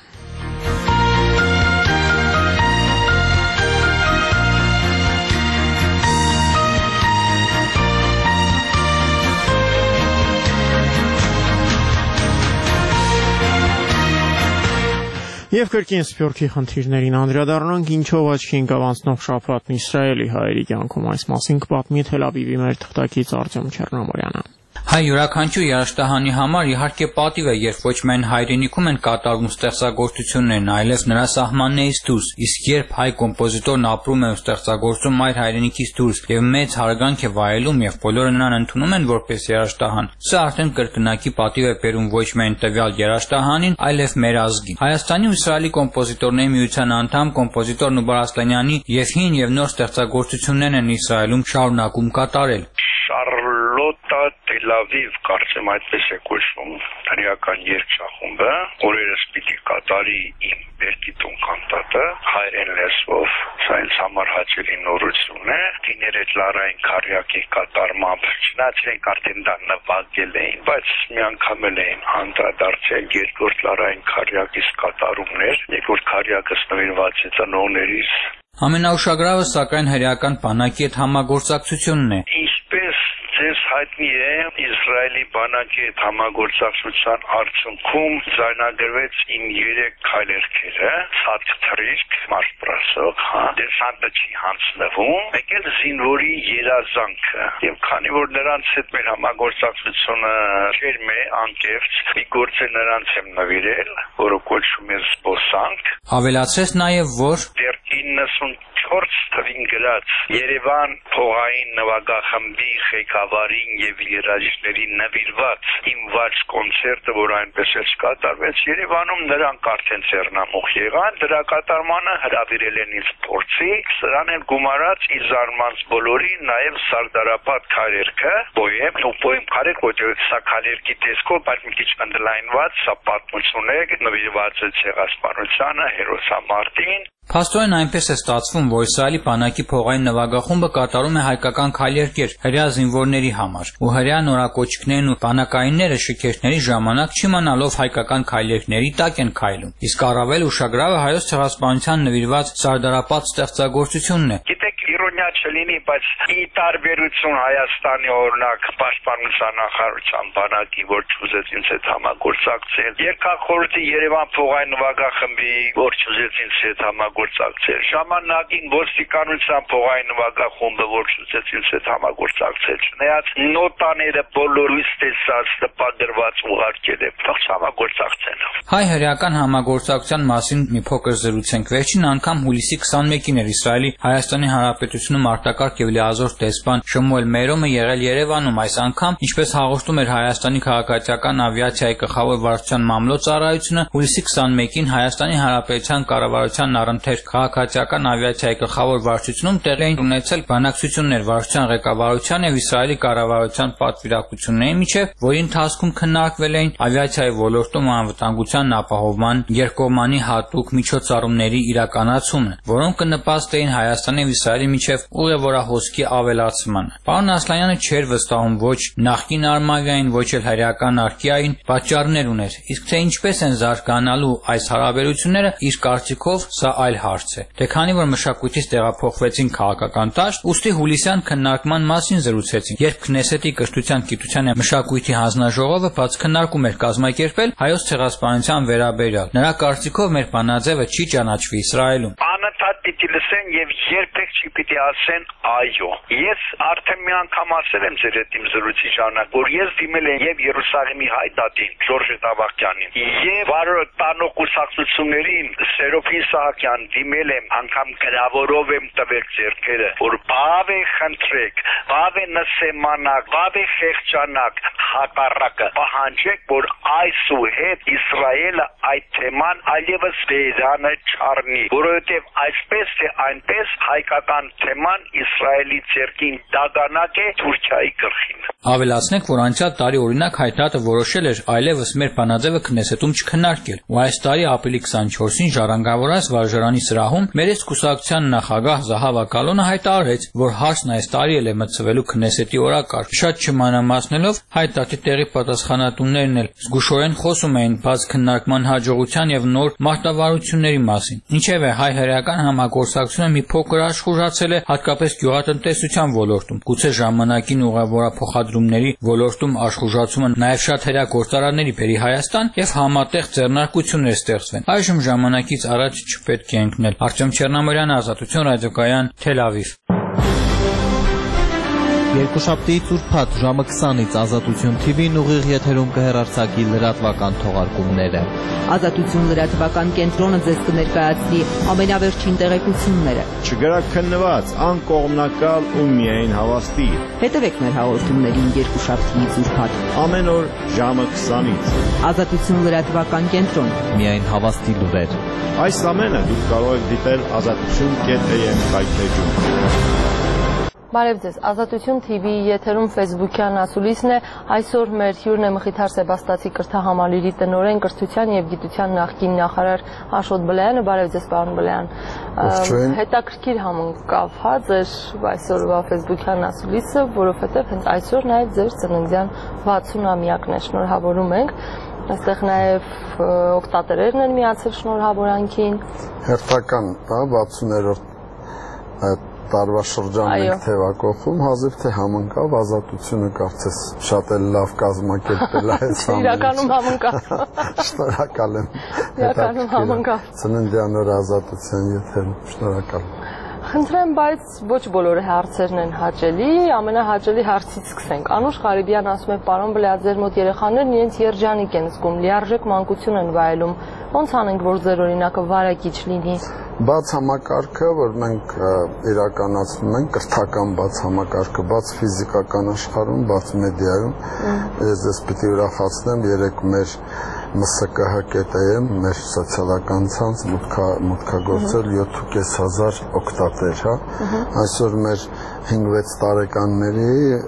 Եվ կրկին սփյուռքի խնդիրներին անդրադառնանք, ինչով աչքի ընկավ անցնող շաբաթն Իսրայելի հայերի կյանքում, այս մասին կպատմի Թել Ավիվի մեր թղթակից Արտյոմ Չեռնամորյանը։ Հայ յուրաքանչյուր երաժշտահանի համար իհարկե պատիվ է, երբ ոչ միայն հայրենիքում են կատարվում ստեղծագործություններն, այլև նրա սահմաններից դուրս, իսկ երբ հայ կոմպոզիտորն ապրում է ու ստեղծագործում մայր հայրենիքից դուրս եւ մեծ հարգանք է վայելում եւ բոլորը նրան ընդունում են որպես երաժշտահան, սա արդեն կրկնակի պատիվ է բերում ոչ միայն տվյալ երաժշտահանին, այլև մեր ազգին։ Հայաստանի ու Իսրայելի կոմպոզիտորների միության անդամ կոմպոզիտոր Նուբար Ասլանյանի եւ հին եւ նոր ստեղծագործություններն են Իսրայելում շարունակում կատարել։ Թել Ավիվ, կարծեմ այդպես է կոչվում հրեական երգչախումբը, օրերս պիտի կատարի իմ Բերկի տուն կանտատը հայերեն լեզվով, սա ինձ համար հաճելի նորություն է, դիները Լարային քարյակի կատարմամբ չնայած արդեն դա նվագել էին, բայց մի անգամ էին անդրադարձել երկրորդ Լարային քարյակից կատարումներ, երկրորդ քարյակը նվիրված է ծնողներիս։ Ամենաուշագրավը սակայն հրեական բանակի հետ համագործակցությունն է։ Ինչպես ձեզ հայտնի է, Իսրայելի բանակի հետ համագործակցության արդյունքում ձայնագրվեց իմ 3 քայլերքերը, ցածկ թրիշկ, մարզպրասող, դեսանտը չի հանձնվում, մեկ էլ զինվորի երազանքը։ Եվ քանի որ նրանց հետ մեր համագործակցությունը ջերմ է, անկեղծ, մի գործ նրանց եմ նվիրել, որը կոչվում է զբոսանք։ Ավելացրեց նաև, որ դեռ 94 թվին գրած Երևան փողային նվագախմբի ղեկավարին եւ երաժիշտներին նվիրված իմ վաճ կոնցերտը, որ այնպես էլ կատարվեց Երևանում, նրանք արդեն ձեռնամուխ եղան, դրա կատարմանը հրավիրել են ինձ փորձի, սրան էլ գումարած իր զարմանց բոլորին, նաեւ Սարդարապատ քարերքը, պոեմ քարեր, որ սա քարերքի տեսքով, բայց մի քիչ ընդլայնված, սա պատմություն է, նվիրված է ցեղասպանությանը, հերոսամարտին։ Փաստորեն այնպես է ստացվում, որ Իսրայելի բանակի փողային նվագախումբը կատարում է հայկական քայլերքեր հրեա զինվորների համար, ու հրեա նորակոչիկներն ու բանակայինները շքերթների ժամանակ չիմանալով հայկական քայլերքների տակ են քայլում։ Իսկ առավել ուշագրավը հայոց ցեղասպանության նվիրված Սարդարապատ ստեղծագործությունն է։ Գիտեք, իրոնիա չլինի, բայց ի տարբերություն Հայաստանի օրինակ պաշտպանության նախարարության բանակի, որ չուզեց ինձ հետ համագործակցել, Երկախորհրդի Երևան փողային նվագախմբի, որ չուզեց ինձ հետ համագործակցել, ժամանակին ոստիկանության փողային նվագախումբը, որ չուզեց ինձ հետ համագործակցել, չնայած նոտաները բոլոր լույս տեսած տպագրված ուղարկել եմ, թող չհամագործակցեն։ Հայ-հրեական համագործակցության մասին մի փոքր զրուցենք։ Վերջին անգամ հուլիսի 21-ին էր Իսրայելի Հայաստանի Հանրապետությունում արտակարգ եւ լիազոր դեսպան Շմուել Մերոմը եղել Երևանում։ Այս անգամ, ինչպես հաղորդում էր Հայաստանի քաղաքացիական ավիացիայի գլխավոր վարչության մամլոյցարայությունը, հուլիսի 21-ին Հայաստանի Հանրապետության կառավարության առընթեր քաղաքացիական ավիացիայի գլխավոր վարչությունում տեղի էին ունեցել բանակցություններ վարչության ղեկավարության եւ Իսրայելի կառավարության պատվիրակությունների միջև, որի ընթացքում քննարկվել էին ավիացիայի ոլորտում անվտանգության ապահովման երկկողմանի հատուկ միջոցառումների իրականացումը, որոնք կնպաստեին Հայաստանի եւ Իսրայելի միջև ուղևորահոսքի ավելացմանը։ Պարոն Ասլանյանը չէր վստահում ոչ նախկին արմավիային, ոչ էլ հրեական արկիային պատճառներ ուներ, իսկ թե ինչպես են զարգանալու այս հարաբերությունները, իր կարծիքով սա այլ հարց է։ Դե քանի որ մշակույթից տեղափոխվեցին քաղաքական դաշտ, ուստի հուլիսյան քննարկման մասին զրուցեցին, երբ Քնեսետի կրթության, գիտության եւ մշակույթի հանձնաժողովը բաց քննարկում էր կազմակերպել հայոց ցեղասպանության վերաբերյալ։ Նրա կարծիքով մեր բանաձևը չի ճանաչվի Իսրայելում։ Անընդհատ պիտի լսեն եւ երբեք չի պիտի ասեն այո։ Ես արդեն մի անգամ ասել եմ ձեր հետ իմ զրույցի ժամանակ, որ ես դիմել եմ եւ Երուսաղեմի հայ դատին Ժորժ Տավակյանին եւ վարորդ տանող կուսակցություններին Սերոփին Սահակյան դիմել եմ, անգամ գրավորով եմ տվել ձեռքերը, որ բավե խնդրեք, բավե նսեմանակ, բավե խեղճանակ, հակառակը պահանջեք, որ այսուհետ Իսրայելը այդ թեման այլևս բերանը չառնի, որովհետեւ այսպես թե այնպես հայկական թեման Իսրայելի ձեռքին դագանակ է Թուրքիայի գլխին։ Ավելացնենք, որ անցյալ տարի օրինակ հայտարարը որոշել էր այլևս մեր բանաձևը Քնեսետում չքննարկել, ու այս տարի ապրիլի 24-ին ժառանգավորած վարժարանի սրահում Մերեց կուսակցության նախագահ Զահավա Կալոնը հայտարարեց, որ հարցն այս տարի էլ է մտցվելու Քնեսետի օրակարգ։ Շատ չմանրամասնելով, հայտարարի տեղի պատասխանատուներն էլ զգուշորեն խոսում էին բաց քննարկման հաջողության եւ նոր մարտավարությունների մասին։ Ինչևէ, հայ-հրեական համագործակցությունը մի փոքր աշխուժացել է հատկապես գյուղատնտեսության ոլորտում։ Գուցե ժամանակին ուղևորափոխադրումների ոլորտում աշխուժացումը նաեւ շատ հրեա գործարանների բերի Հայաստան եւ համատեղ ձեռնարկություններ ստեղծվեն։ Այժմ ժամանակից առաջ չպետք է ընկնել։ Արտյոմ Չեռնամարյան, Ազատություն ռադիոկայան, Թել Ավիվ։ Երկուշաբթիից ուրբաթ ժամը 20-ից Ազատություն TV-ն ուղիղ եթերում կհեռարձակի լրատվական թողարկումները։ Ազատություն լրատվական կենտրոնը ձեզ կներկայացնի ամենավերջին տեղեկությունները։ Չգրակ քննված, անկողմնակալ ու միայն հավաստի։ Հետևեք մեր հաղորդումներին երկուշաբթիից ուրբաթ ամեն օր ժամը 20-ից։ Ազատություն լրատվական կենտրոն, միայն հավաստի լուրեր։ Այս ամենը դուք կարող եք դիտել azatutun.am-ի Բարև ձեզ, Ազատություն TV-ի եթերում Facebook-յան ասուլիսն է, այսօր մեր հյուրն է Մխիթար Սեբաստացի կրթահամալիրի տնօրեն, կրթության և գիտության նախկին նախարար Աշոտ Բլայանը, բարև ձեզ պարոն Բլայան։ Հետաքրքիր համընկավ ձեր այսօրվա Facebook-յան ասուլիսը, որովհետև հենց այսօր նաև ձեր ծննդյան 60-ամյակն է, շնորհավորում ենք։ Այստեղ նաև օգտատերերն են միացել շնորհավորանքին։ Հերթական 60-րդ տարվա շրջանն ենք թևակողում, հազիվ թե համընկավ, Ազատությունը կարծես շատ էլ լավ կազմակերպել է այս ամենը։ Իրականում համընկավ։ Շնորհակալ եմ։ Իրականում համընկավ։ Ծննդյան օր Ազատության եթերում, շնորհակալ։ Խնդրեմ, բայց ոչ բոլոր հարցերն են հաճելի, ամենահաճելի հարցից սկսենք։ Անուշ Ղարիբյան ասում է, պարոն Բլեա, ձեր մոտ երեխաներն իրենց երջանիկ են զգում, լիարժեք մանկություն են վայելում։ Ոնց անենք, որ ձեր օրինակը վարակիչ լինի։ Բաց համակարգը, որ մենք իրականացնում ենք, կրթական բաց համակարգը, բաց ֆիզիկական աշխարհում, բաց մեդիայում, ես դες պիտի ուրախացնեմ, երեք մեր ՄՍԿՀ-ԿՏՄ, մեր սոցիալական ցանց մուտքագործել 7500 օգտատեր, հա։ Այսօր մեր 5-6 տարեկանների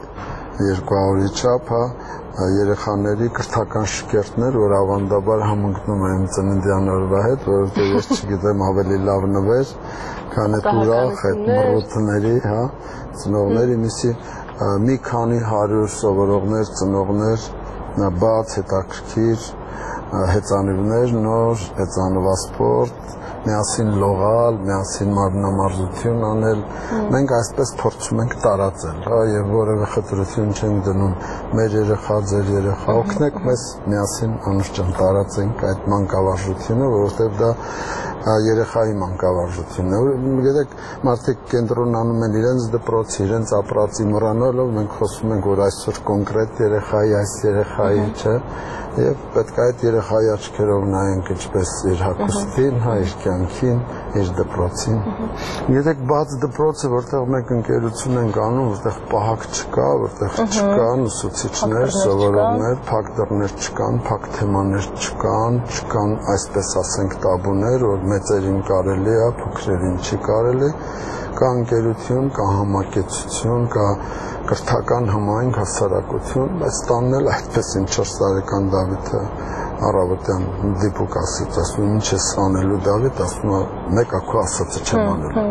200-ի չափ, հա, երեխաների կրթական շքերթներ, որ ավանդաբար համընկնում են ծննդյան օրվա հետ, որովհետև ես չգիտեմ ավելի լավ նվեր, քան այդ ուրախ այդ մռութների, հա, ծնողների միսի մի քանի 100 սովորողներ, ծնողներ, բաց, հետաքրքիր հեծանիվներ, նոր հեծանվասպորտ, միասին լողալ, միասին մարմնամարզություն անել, մենք այսպես փորձում ենք տարածել, հա, եւ որևէ խտրություն չենք դնում, մեր երեխա, ձեր երեխա, օգնեք մեզ միասին անուշ տարածենք այդ մանկավարժությունը, որովհետեւ դա երեխայի մանկավարժությունն է։ Գիտեք, մարդիկ կենտրոնանում են իրենց դպրոցի, իրենց ապրածի մռանալով, մենք խոսում ենք, որ այսօր կոնկրետ երեխայի, այս երեխայի, չէ, եւ պետք է այդ երեխայի աչքերով նայենք ինչպես իր հագուստին, հա, իր կյանքին, իր դպրոցին։ Գիտեք, բաց դպրոցը, որտեղ մենք ընկերություն ենք անում, որտեղ պահակ չկա, որտեղ չկան ուսուցիչներ, սովորողներ, փակ դռներ չկան, փակ թեմաներ չկան, այսպես ասենք տաբուներ, որ մեծերին կարելի է, փոքրերին չի կարելի, կա ընկերություն, կա համակեցություն, կա կրթական համայնք, հասարակություն, բայց տանն էլ այդպես ինչ 4 տարեկան Դավիթը առավոտյան դիպուկ ասեց, ասում ինչ ես անելու Դավիթ, ասում մեկա քո ասածը չեմ անելու։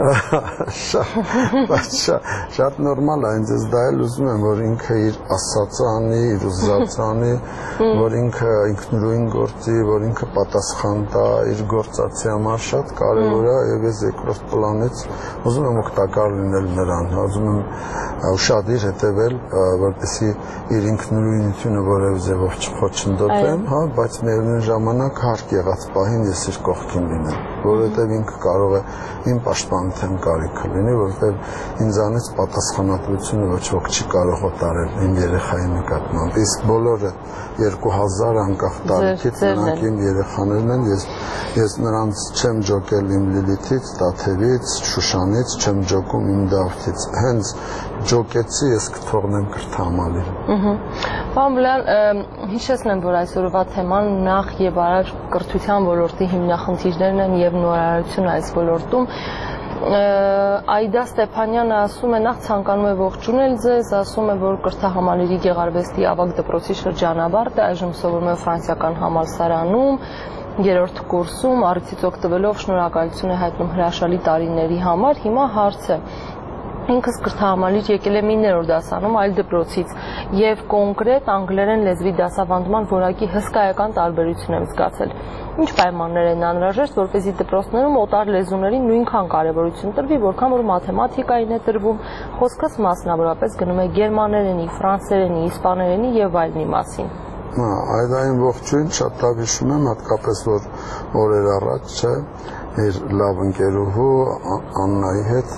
Շատ նորմալ է, ինձ դա էլ ուզում եմ, որ ինքը իր ասածը անի, իր ուզածը անի, որ ինքը ինքնուրույն գործի, որ ինքը պատասխան տա, իր գործածի համար շատ կարևոր է, եւ ես երկրորդ պլանից ուզում եմ օգտակար լինել նրան, ուզում եմ ուշադիր հետևել, որպեսզի իր ինքնուրույնությունը որևէ ձևով չխոչընդոտեմ, հա, բայց միևնույն ժամանակ հարկ եղած պահին ես իր կողքին լինեմ, որովհետև ինքը կարող է իմ պաշտպանության կարիքը լինի, որովհետև ինձանից պատասխանատվությունը ոչ ոք չի կարող օտարել իմ երեխայի նկատմամբ, իսկ բոլորը 2000 անկախ տարիքից նրանք իմ երեխաներն են, ես նրանց չեմ ջոկել իմ Լիլիթից, Տաթևից, Շուշանից, չեմ ջոկում իմ Դավթից, հենց ջոկեցի ես կթողնեմ կրթահամալիրը։ Պարոն Բլայան, հիշեցնեմ, որ այսօրվա թեման նախ եւ առաջ կրթության ոլորտի հիմնախնդիրներն են եւ նորարարությունը այս ոլորտում։ Այդա Ստեփանյանը ասում է, նախ ցանկանում է ողջունել ձեզ, ասում է, որ կրթահամալիրի Գեղարվեստի ավագ դպրոցի շրջանավարտ է, այժմ սովորում է ֆրանսիական համալսարանում, 3-րդ կուրսում, առիթից օգտվելով շնորհակալություն է հայտնում հրաշալի տարիների համար։ Հիմա հարց է. ինքս կրթահամալիր եկել եմ 9-րդ դասանում այլ դպրոցից եւ կոնկրետ անգլերեն լեզվի դասավանդման որակի հսկայական տարբերություն եմ զգացել։ Ինչ պայմաններ են անհրաժեշտ, որպեսզի դպրոցներում օտար լեզուներին նույնքան կարևորություն տրվի, որքան որ մաթեմատիկային է տրվում, խոսքս մասնավորապես գնում է գերմաներենի, ֆրանսերենի, իսպաներենի եւ այլնի մասին։ Այդ այն ողջույն շատ լավ հիշում եմ, հատկապես որ օրեր առաջ չէ, իր լավ ընկերուհու Աննայի հետ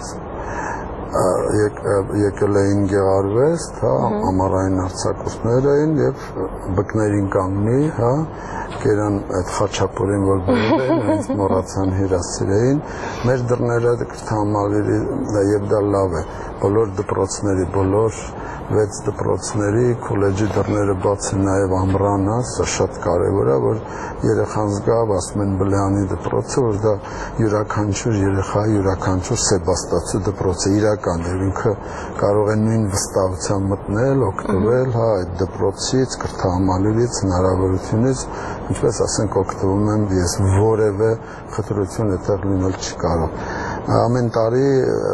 եկել էին Գեղարվեստ, հա, ամառային արձակուրդներ էին եւ բկներին կանգնի, հա, Կերան այդ խաչապուրին, որ բերել էին, հենց մոռացան հյուրասիրեին։ Մեր դռները կրթահամալիրի եւ դա լավ է։ Բոլոր դպրոցների, բոլոր 6 դպրոցների քոլեջի դռները բաց են նաեւ ամռանը, սա շատ կարեւոր է, որ երեխան զգա, ասում են Բլեանի դպրոցը, որ դա յուրաքանչյուր երեխա, յուրաքանչյուր Սեբաստացու դպրոցը իրական է, ինքը կարող է նույն վստահությամբ մտնել, օգտվել, հա, այդ դպրոցից, կրթահամալիրից, հնարավորությունից, ինչպես ասենք, օգտվում եմ ես որևէ խտրություն այդտեղ լինել չի կարող։ Ամեն տարի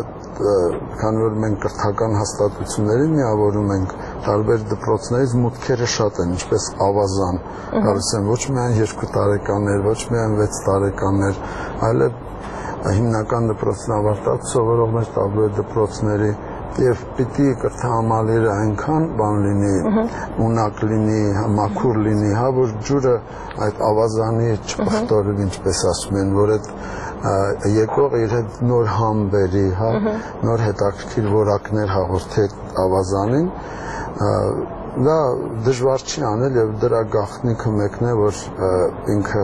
քանի որ մենք կրթական հաստատությունների միավորում ենք տարբեր դպրոցներից մուտքերը շատ են, ինչպես ավազան, գալիս են ոչ միայն 2 տարեկաններ, ոչ միայն 6 տարեկաններ, այլև հիմնական դպրոցն ավարտած սովորողներ տարբեր դպրոցների եւ պիտի կրթահամալիրը այնքան բան լինի, ունակ լինի, մաքուր լինի, հա, որ ջուրը այդ ավազանի չփխտորի, ինչպես ասում են, որ այդ եկող իր հետ նոր համ բերի, հա, նոր հետաքրքիր որակներ հաղորդի ավազանին, դա դժվար չի անել եւ դրա գաղտնիքը մեկն է, որ ինքը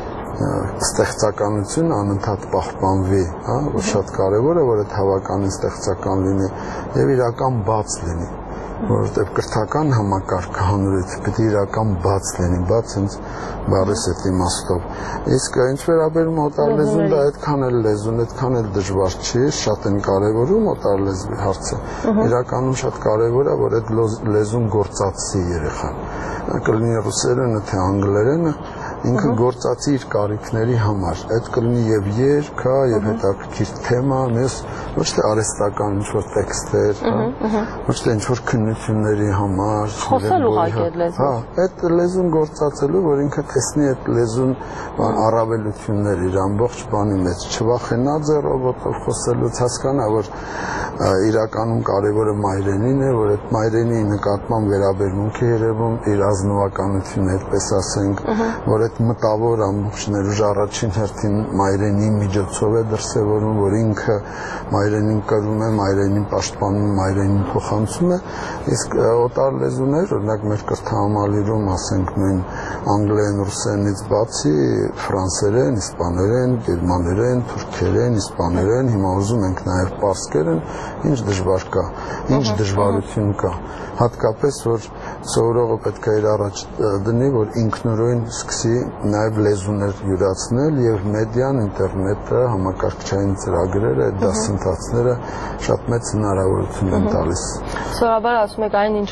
ստեղծականություն անընդհատ պահպանվի, հա, որ շատ կարեւոր է, որ այդ հավականին ստեղծական լինի եւ իրական բաց լինի, որովհետեւ կրթական համակարգը հանրից պիտի իրական բաց լինի, բաց հենց բառիս այդ իմաստով։ Իսկ ինչ վերաբերում օտար լեզուն, դա այդքան էլ լեզուն, այդքան էլ դժվար չի, շատ են կարևորում օտար լեզվի հարցը։ Իրականում շատ կարևոր է, որ այդ լեզուն գործածի երեխան։ Կլինի ռուսերենը թե անգլերենը, ինքը գործածի իր կարիքների համար։ Այդ կլինի եւ երգ, հա, եւ հետաքրքիր թեմա, մյուս ոչ թե արհեստական ինչ-որ տեքստեր, ոչ թե ինչ-որ քննությունների համար, խոսել ուղղակի այդ լեզուն։ Հա, այդ լեզուն գործածելու, որ ինքը տեսնի այդ լեզուն առավելություններ իր ամբողջ բանի մեջ, չվախենա ձեռով խոսելուց, հասկանա, որ իրականում կարևորը մայրենին է, որ այդ մայրենի նկատմամբ վերաբերմունք է երևում, իր ազնվականությունը, այդպես ասենք, որ այդ մտավոր ամբողջ ներուժ առաջին հերթին մայրենի միջոցով է դրսևորում, որ ինքը մայրենին կրում է, մայրենին պաշտպանում, մայրենին փոխանցում է, իսկ օտար լեզուներ, օրինակ մեր կրթահամալիրում, ասենք նույն անգլերեն, ռուսերենից բացի, ֆրանսերեն, իսպաներեն, գերմաներեն, թուրքերեն, իսպաներեն, հիմա ուզում ենք նաև պարսկերեն, ինչ դժվար կա, ինչ դժվարություն կա, հատկապես որ սովորողը պետք է իր առաջ դնի, որ ինքնուրույն սկսի նաև լեզուներ յուրացնել եւ մեդիան, ինտերնետը, համակարգչային ծրագրերը, այդ դասընթացները շատ մեծ հնարավորություն են տալիս։ Սովորաբար ասում եք այն ինչ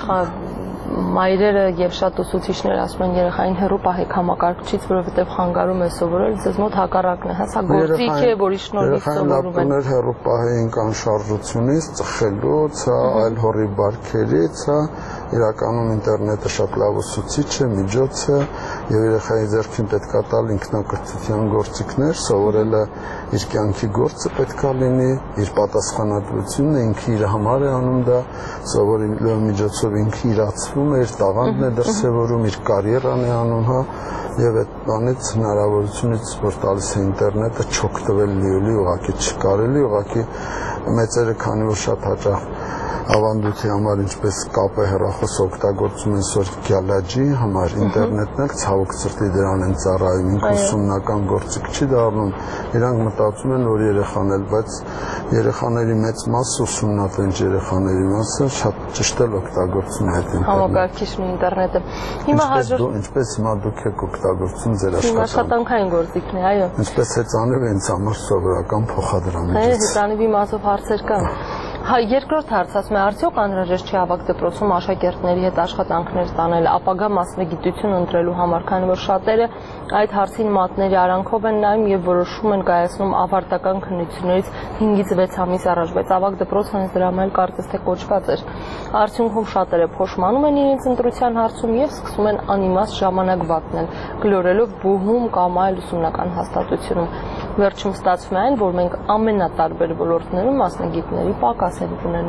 մայրերը եւ շատ ուսուցիչներ ասում են երեխային հեռու պահեք համակարգչից, որովհետեւ խանգարում է սովորել, ձեզ մոտ հակառակն է, հա, գործիք է, որի շնորհիվ սովորում են։ Երեխային հեռու պահեին կանշարժությունից, ծխելուց, այլ հորի բարքերից, հա, իրականում ինտերնետը շատ լավ ուսուցիչ է, միջոց է, եւ երեխայի ձեռքին պետք է տալ ինքնակրթության գործիքներ, սովորելը իր կյանքի գործը պետք է լինի, իր պատասխանատվությունը ինքը իր համար է անում դա, սովորելու միջոցով ինքը իրացվում է, իր տաղանդն է դրսևորում, իր կարիերան է անում, հա, եւ այդ բանից հնարավորությունից, որ տալիս է ինտերնետը, չօգտվել լիովի ուղղակի չկարելի, ուղղակի մեծերը քանի որ շատ հաճախ ավանդույթի համար ինչպես կապը հեռախոս օգտագործում են սոցիալաջի համար, ինտերնետն էլ ցավոք սրտի դրան են ծառայում, ինքը ուսումնական գործիք չի դառնում, իրանք մտածում են, որ երեխան էլ, բայց երեխաների մեծ մասը ուսումնատենչ երեխաների մասը շատ ճիշտ էլ օգտագործում է այդ համակարգիչն ու ինտերնետը։ Հիմա հաջորդ ինչպես հիմա դուք եք օգտագործում ձեր աշխատանքային գործիքն է, այո։ Ինչպես հեծանիվ հենց համար սովորական փոխադրամիջոց։ Հեծանիվի մասով հարցեր կան։ Հա, երկրորդ հարց, ասում է, արդյոք անհրաժեշտ չի ավագ դպրոցում աշակերտների հետ աշխատանքներ տանել, ապագա մասնագիտություն ընտրելու համար, քանի որ շատերը այդ հարցին մատների արանքով են նայում եւ որոշում են կայացնում ավարտական քննություններից 5-ից 6 ամիս առաջ, բայց ավագ դպրոցը հենց դրա համար կարծես թե կոչված էր։ Արդյունքում շատերը փոշմանում են իրենց ընտրության հարցում եւ սկսում են անիմաստ ժամանակ վատնել, գլորելով բուհում կամ այլ ուսումնական հաստատությունում։ Վերջում ստացվում է այն, որ մենք ամենատարբեր ոլորտներում մասնագետների պակաս ենք ունենում։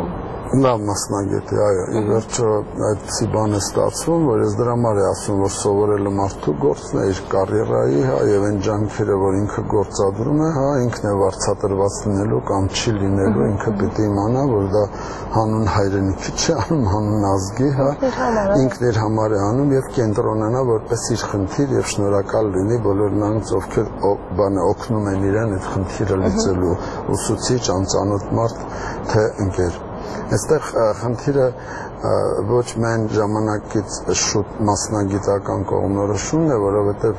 Լավ մասնագետ է, այո, ի վերջո այդպիսի բան է ստացվում, որ ես դրա համար եմ ասում, որ սովորելը մարդու գործն է, իր կարիերայի, հա, եւ այն ջանքերը, որ ինքը գործադրում է, հա, ինքն է վարձատրված լինելու կամ չի լինելու, ինքը պիտի իմանա, որ դա հանուն հայրենիքի չի անում, հանուն ազգի, հա, ինքն իր համար է անում եւ կենտրոնանա որպես իր խնդիր եւ շնորհակալ լինի բոլոր նրանց, ովքեր օգնում են իրեն այդ խնդիրը լուծելու, ուսուցիչ, անծանոթ մարդ, թե ընկեր։ Այստեղ խնդիրը ոչ միայն ժամանակից շուտ մասնագիտական կողմնորոշումն է, որովհետև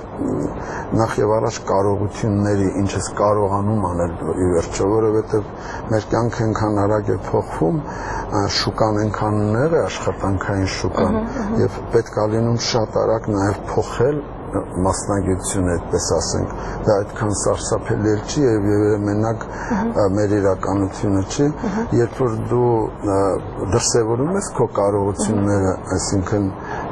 նախ եւ առաջ կարողությունների, ինչ ես կարողանում անել ի վերջո, որովհետև մեր կյանքը այնքան արագ է փոխվում, շուկան այնքան նեղ է, աշխատանքային շուկան, եւ պետք է լինում շատ արագ նաեւ փոխել մասնագիտությունը, այդպես ասենք, դա այդքան սարսափելի չի եւ մենակ մեր իրականությունը չի, երբ որ դու դրսևորում ես քո կարողությունները, այսինքն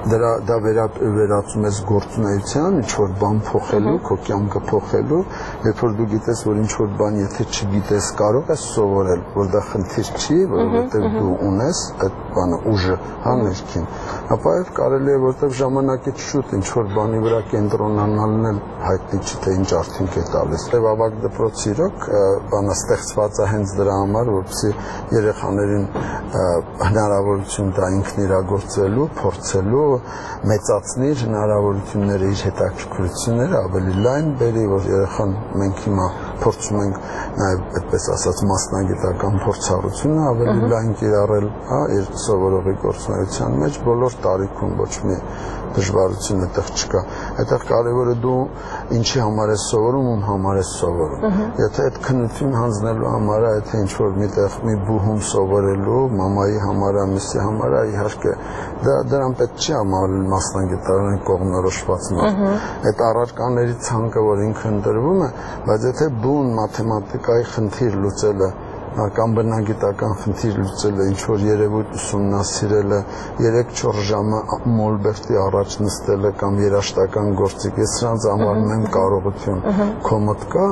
դա վերածում ես գործունեության, ինչ որ բան փոխելու, քո կյանքը փոխելու, երբ որ դու գիտես, որ ինչ որ բան եթե չգիտես, կարող ես սովորել, որ դա խնդիր չի, որովհետեւ դու ունես այդ բանը ուժը, հա, ներքին, ապա այլ կարելի է, որովհետեւ ժամանակից շուտ ինչ որ բանի վրա կենտրոնանալն էլ հայտնի չի, թե ինչ արդյունք է տալիս։ Եվ ավագ դպրոցի իրոք բանը ստեղծված է հենց դրա համար, որպեսզի երեխաներին հնարավորություն տա ինքն իրագործելու, փորձելու, մեծացնի իր հնարավորությունները, իր հետաքրքրությունները ավելի լայն բերի, որ երեխան մենք հիմա փորձում ենք նաև այդպես ասած մասնագիտական փորձառությունը ավելի լայն կիրառել, հա, իր սովորողի գործունեության մեջ բոլոր տարիքում ոչ մի դժվարություն այդտեղ չկա։ Այդտեղ կարևորը դու ինչի համար ես սովորում, ում համար ես սովորում։ Եթե այդ քննություն հանձնելու համար է, եթե ինչ-որ միտեղ մի բուհում սովորելու, մամայի համար, ամուսի համար, իհարկե դրան պետք չի համարել մասնագիտարանի կողմնորոշված մարդ։ Այդ առարկաների ցանկը, որ ինքը ընտրվում է, բայց եթե բուն մաթեմատիկայի խնդիր լուծելը կամ բնագիտական խնդիր լուծելը, ինչ որ երևույթ ուսումնասիրելը, 3-4 ժամը մոլբերտի առաջ նստելը կամ երաշտական գործիք, ես սրանց համարում եմ կարողություն, քո մոտ կա,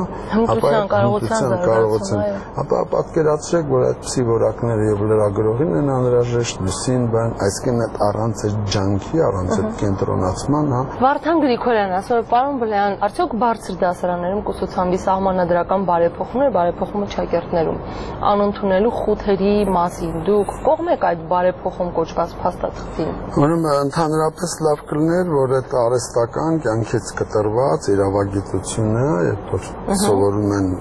ապա պատկերացրեք, որ այդպիսի որակները եւ լրագրողին են անհրաժեշտ, լուսին բան, այսինքն այդ առանց այդ ջանքի, առանց այդ կենտրոնացման, հա։ Վարդան Գրիգորյան ասում է, պարոն Բլեյան, արդյոք բարձր դասարաններում կուսուցանվի սահմանադրական բարեփոխումը շակերտներում անընդունելու խութերի մասին դուք կողմ եք այդ բարեփոխում կոչված փաստաթղթին։ Ուրեմն ընդհանրապես լավ կլիներ, որ այդ արհեստական կյանքից կտրված իրավագիտությունը, երբ որ սովորում են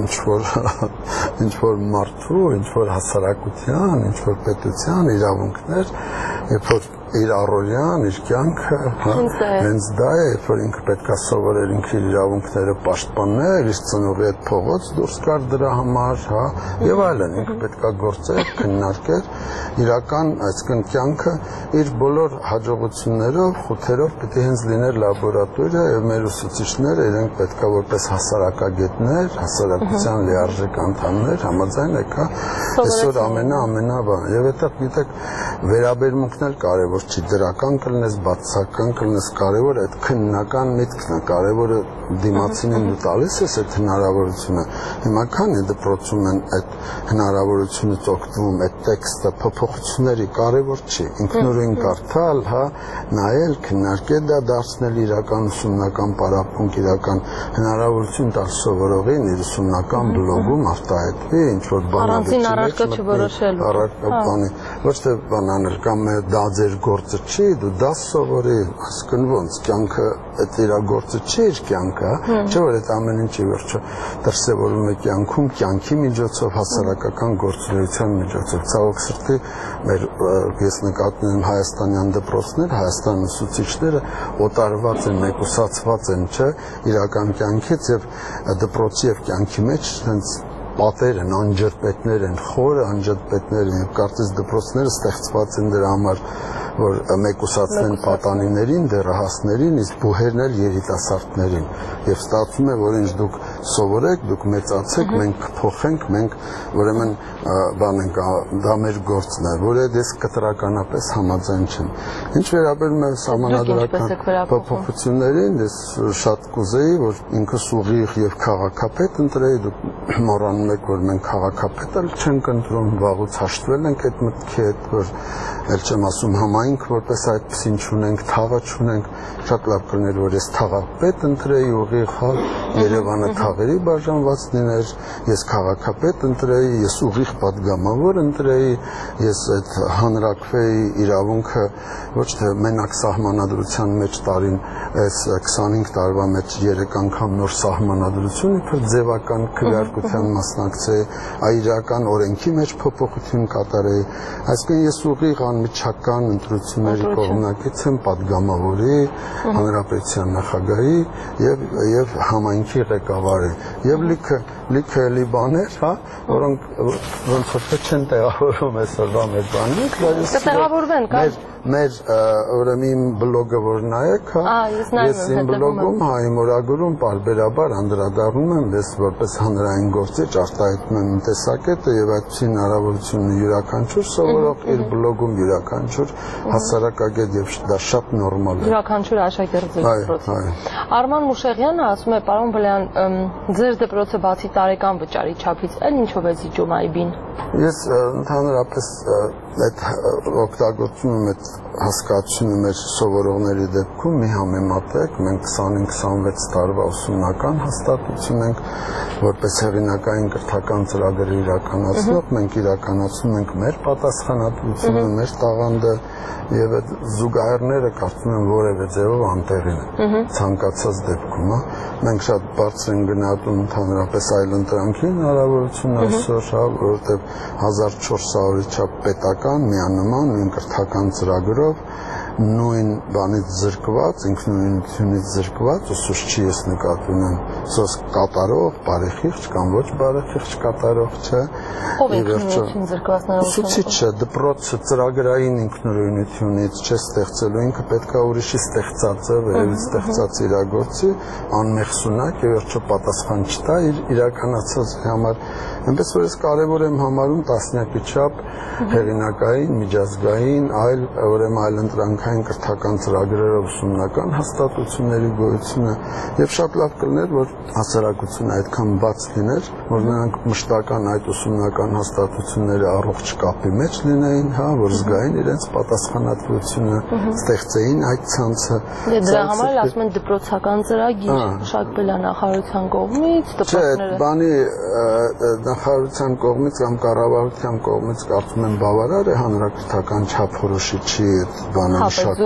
ինչ որ մարդու, ինչ որ հասարակության, ինչ որ պետության իրավունքներ, երբ որ իր առօրյան, իր կյանքը, հենց դա է, երբ որ ինքը պետք է սովորել ինքը իր իրավունքները պաշտպանել, իր ծնողի հետ փողոց դուրս գար դրա համար, հա, եւ այլն, ինքը պետք է գործել, քննարկել, իրական, այսինքն կյանքը իր բոլոր հաջողություններով, խութերով պիտի հենց լիներ լաբորատորիա եւ մեր ուսուցիչները իրենք պետք է որպես հասարակագետներ, հասարակության լիարժեք անդամներ, համաձայն եք, հա, այսօր ամենաբան, եւ այդտեղ գիտեք, վերաբերմունքն էլ կարեւոր չի, դրական կլինես, բացական կլինես, կարևոր այդ քննական միտքն է, կարևորը դիմացինին դու տալիս ես այդ հնարավորությունը։ Հիմա քանի դպրոցում են այդ հնարավորությունից օգտվում, այդ տեքստը փոփոխությունների կարևոր չի, ինքնուրույն կարդալ, հա, նայել, քննարկել, դա դարձնել իրական ուսումնական պարապմունք, իրական հնարավորություն տալ սովորողին իր ուսումնական բլոգում արտահայտվի, ինչ որ առանցին առարկա չորոշելու։ Առարկա, ոչ թե բանանել կամ դա ձեր գործը չի, դու դա սովորի, այսինքն ոնց կյանքը այդ իր գործը չի, իր կյանքը, չէ՞ որ այդ ամեն ինչի վերջը դրսևորվում է կյանքում, կյանքի միջոցով, հասարակական գործունեության միջոցով։ Ցավոք սրտի մեր ես նկատում եմ հայաստանյան դպրոցներ, հայաստան ուսուցիչները օտարված են, մեկուսացված են, չէ՞, իրական կյանքից եւ դպրոցի եւ կյանքի մեջ հենց պատեր են, անջրպետներ են, խորը անջրպետներ են, կարծես դպրոցները ստեղծված են դրա համար, որ մեկուսացնեն պատանիներին, դեռահասներին, իսկ բուհերն էլ երիտասարդներին։ Եվ ստացվում է, որ ինչ դուք սովորեք, դուք մեծացեք, մենք կփոխենք, մենք ուրեմն բան ենք, դա մեր գործն է, որը ես կտրականապես համաձայն չեմ։ Ինչ վերաբերում է սահմանադրական փոփոխություններին, ես շատ կուզեի, որ ինքս ուղիղ եւ քաղաքապետ ընտրեի, դուք մոռանում եք, որ մենք քաղաքապետ էլ չենք ընտրում, վաղուց հաշտվել ենք այդ մտքի հետ, որ էլ չեմ ասում համայնք, որպես այդպեսին չունենք, թաղը չունենք, շատ լավ կլիներ, որ ես թաղապետ ընտրեի, ուղիղ Երևանը թաղերի բաժանված լիներ, ես քաղաքապետ ընտրեի, ես ուղիղ պատգամավոր ընտրեի, ես այդ հանրակրվեի իրավունքը ոչ թե մենակ սահմանադրության մեջ տարին, այս 25 տարվա մեջ 3 անգամ նոր սահմանադրություն իբր ձևական քվեարկության մասնակցեի, իրական օրենքի մեջ փոփոխություն կատարեի, այսինքն ես ուղիղ անմիջական ընտրությունների կողմնակից եմ պատգամավորի, հանրապետության նախագահի եւ համայնքի ղեկավարի եւ լիքը էլի բաներ, որոնք ոնց որ չեն տեղավորվում այսօրվա մեր բանից, կտեղավորվեն, մեր ուրեմն բլոգը որ նայեք, ես իմ բլոգում իմ օրագրում պարբերաբար անդրադառնում եմ, ես որպես հանրային գործիչ արտահայտում եմ իմ տեսակետը եւ այդպիսի հնարավորությունը յուրաքանչյուր սովորող իր բլոգում յուրաքանչյուր հասարակագետ եւ դա շատ նորմալ է։ Յուրաքանչյուր աշակերտ դպրոց։ Արման Մուշեղյանը ասում է, պարոն Բլեյան, ձեր դպրոցը բացի տարեկան վճարի չափից էլ ինչով է զիջում այբին։ Ես ընդհանրապես այդ օգտագործում եմ այդ հասկացությունը մեր սովորողների դեպքում մի համեմատեք, մենք 25-26 տարվա ուսումնական հաստատություն ենք, որպես հեղինակային կրթական ծրագրեր իրականացնող, մենք իրականացնում ենք մեր պատասխանատվությունը, մեր տաղանդը եւ այդ զուգահեռները կարծում եմ որևէ ձևով անտեղին են ցանկացած դեպքում, մենք շատ բարձր ենք գնահատում ընդհանրապես այլընտրանքի հնարավորություն այսօր, որովհետեւ 1400-ի չափ պետական միանման նույն կրթական ծրագրով նույն բանից զրկված, ինքնուրույնությունից զրկված ուսուցչի ես նկատի ունեմ, սոս կատարող, բարեխիղճ կամ ոչ բարեխիղճ կատարող չէ։ Ով ինքնուրույնություն զրկվածները ուսուցիչը դպրոցը ծրագրային ինքնուրույնությունից չէ ստեղծելու, ինքը պետք է ուրիշի ստեղծածը, վերևից ստեղծած իրագործի, անմեղսունակ եւ վերջո պատասխան չտա իր իրականացած համար։ Այնպես որ ես կարևոր եմ համարում տասնյակի չափ հեղինակային, միջազգային, ուրեմն այլընտրանքային կրթական ծրագրերով ուսումնական հաստատությունների գոյությունը եւ շատ լավ կլիներ, որ հասարակությունը այդքան բաց լիներ, որ նրանք մշտական այդ ուսումնական հաստատությունները առողջ կապի մեջ լինեին, որ զգային իրենց պատասխանատվությունը, ստեղծեին այդ ցանցը։ Դրա համար էլ ասում են դպրոցական ծրագիր, մշակվել է նախարարության կողմից, դպրոցները։ Բանի նախարարության կողմից կամ կառավարության կողմից կարծում եմ բավարար է հանրակրթական չափորոշի չի այդ բանը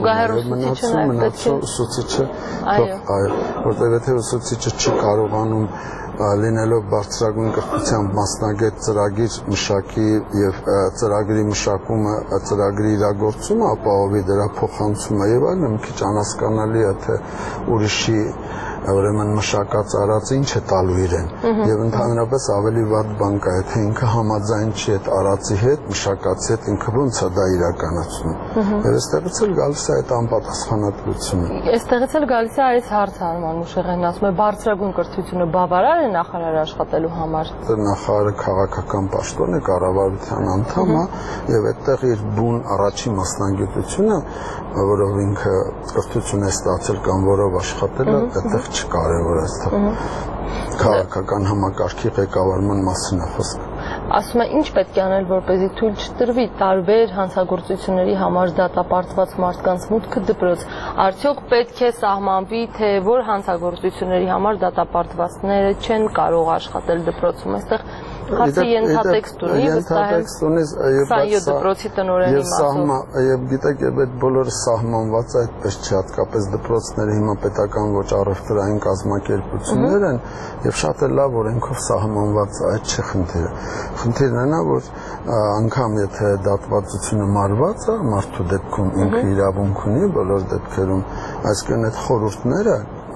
մշակում, ուսուցիչը որտեղ եթե ուսուցիչը չի կարողանում լինելով բարձրագույն կրթությամբ մասնագետ ծրագիր մշակի եւ ծրագրի մշակումը, ծրագրի իրագործումը ապահովի դրա փոխանցումը եւ այլն, մի քիչ անհասկանալի է թե ուրիշի ուրեմն մշակած արածը ինչ է տալու իրեն եւ ընդհանրապես ավելի վատ բան կա եթե ինքը համաձայն չի այդ արածի հետ մշակածի հետ ինքը ոնց է դա իրականացնում եւ այստեղից էլ գալիս է այդ անպատասխանատվությունը այստեղից էլ գալիս է այս հարցը Արման Մուշեղյանն ասում է բարձրագույն կրթությունը բավարար է նախարար աշխատելու համար նախարարը քաղաքական պաշտոն է կառավարության անդամ է եւ այդտեղ իր բուն առաջի մասնագիտությունը որով ինքը կրթություն է ստացել կամ որով աշխատել է այդտեղ չկարևոր է քաղաքական համակարգի ղեկավարման մասին է խոսքը ասում է ինչ պետք է անել որպեսզի թույլ չտրվի տարբեր հանցագործությունների համար դատապարտված մարդկանց մուտքը դպրոց արդյոք պետք է սահմանվի թե որ հանցագործությունների համար դատապարտվածները չեն կարող աշխատել դպրոցում այստեղ Հացի ենթատեքստ ունի դպրոցի տնօրենի մասով եւ գիտեք եւ այդ բոլորը սահմանված է այդպես չի հատկապես դպրոցները հիմա պետական ոչ առևտրային կազմակերպություններ են եւ շատ է լավ օրենքով սահմանված է այդ չի խնդիրը խնդիրն է նա որ անգամ եթե դատվածությունը մարված է մարդու դեպքում ինքը իրավունք ունի բոլոր դեպքերում այսինքն այդ խորհուրդները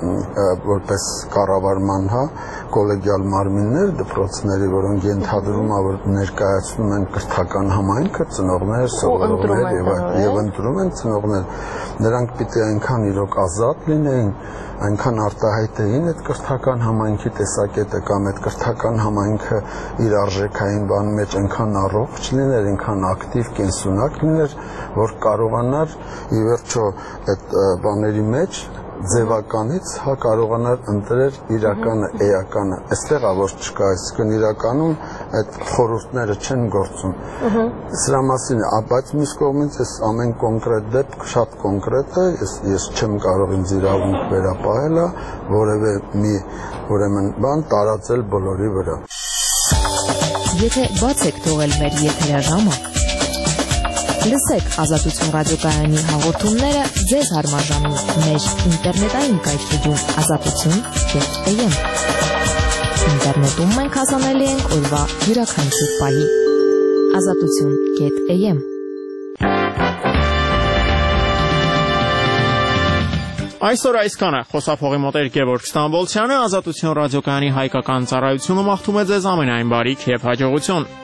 որպես կառավարման, կոլեգիալ մարմիններ, դպրոցների, որոնք ենթադրում է, որ ներկայացնում են կրթական համայնքը, ծնողներ, սովորողներ եւ ընտրում են ծնողներ, նրանք պիտի այնքան իրոք ազատ լինեին, այնքան արտահայտեին այդ կրթական համայնքի տեսակետը կամ այդ կրթական համայնքը իր արժեքային բան մեջ այնքան առողջ լիներ, այնքան ակտիվ, կենսունակ լիներ, որ կարողանար ի վերջո այդ բաների մեջ ձևականից կարողանար ընտրել իրականը, էականը, այստեղ որ չկա, այսինքն իրականում այդ խորհուրդները չեն գործում։ Սրա մասին, բայց մյուս կողմից այս ամեն կոնկրետ դեպք շատ կոնկրետ է, ես չեմ կարող ինձ իրավունք վերապահել, որևէ մի ուրեմն բան տարածել բոլորի վրա։ Եթե բաց եք թողել մեր եթերաժամը, լսեք Ազատություն ռադիոկայանի հաղորդումները ձեզ հարմարժամի մեր ինտերնետային կայքեջում azatutun.am։ Ինտերնետում մենք հասանելի ենք օրվա յուրաքանչյուր պահի։ azatutun.am։ Այսօր այսքանը խոսափողի մոտ Գևորգ Ստամբոլցյանը, Ազատություն ռադիոկայանի հայկական ծառայությունը մաղթում է ձեզ ամենայն բարիք եւ հաջողություն։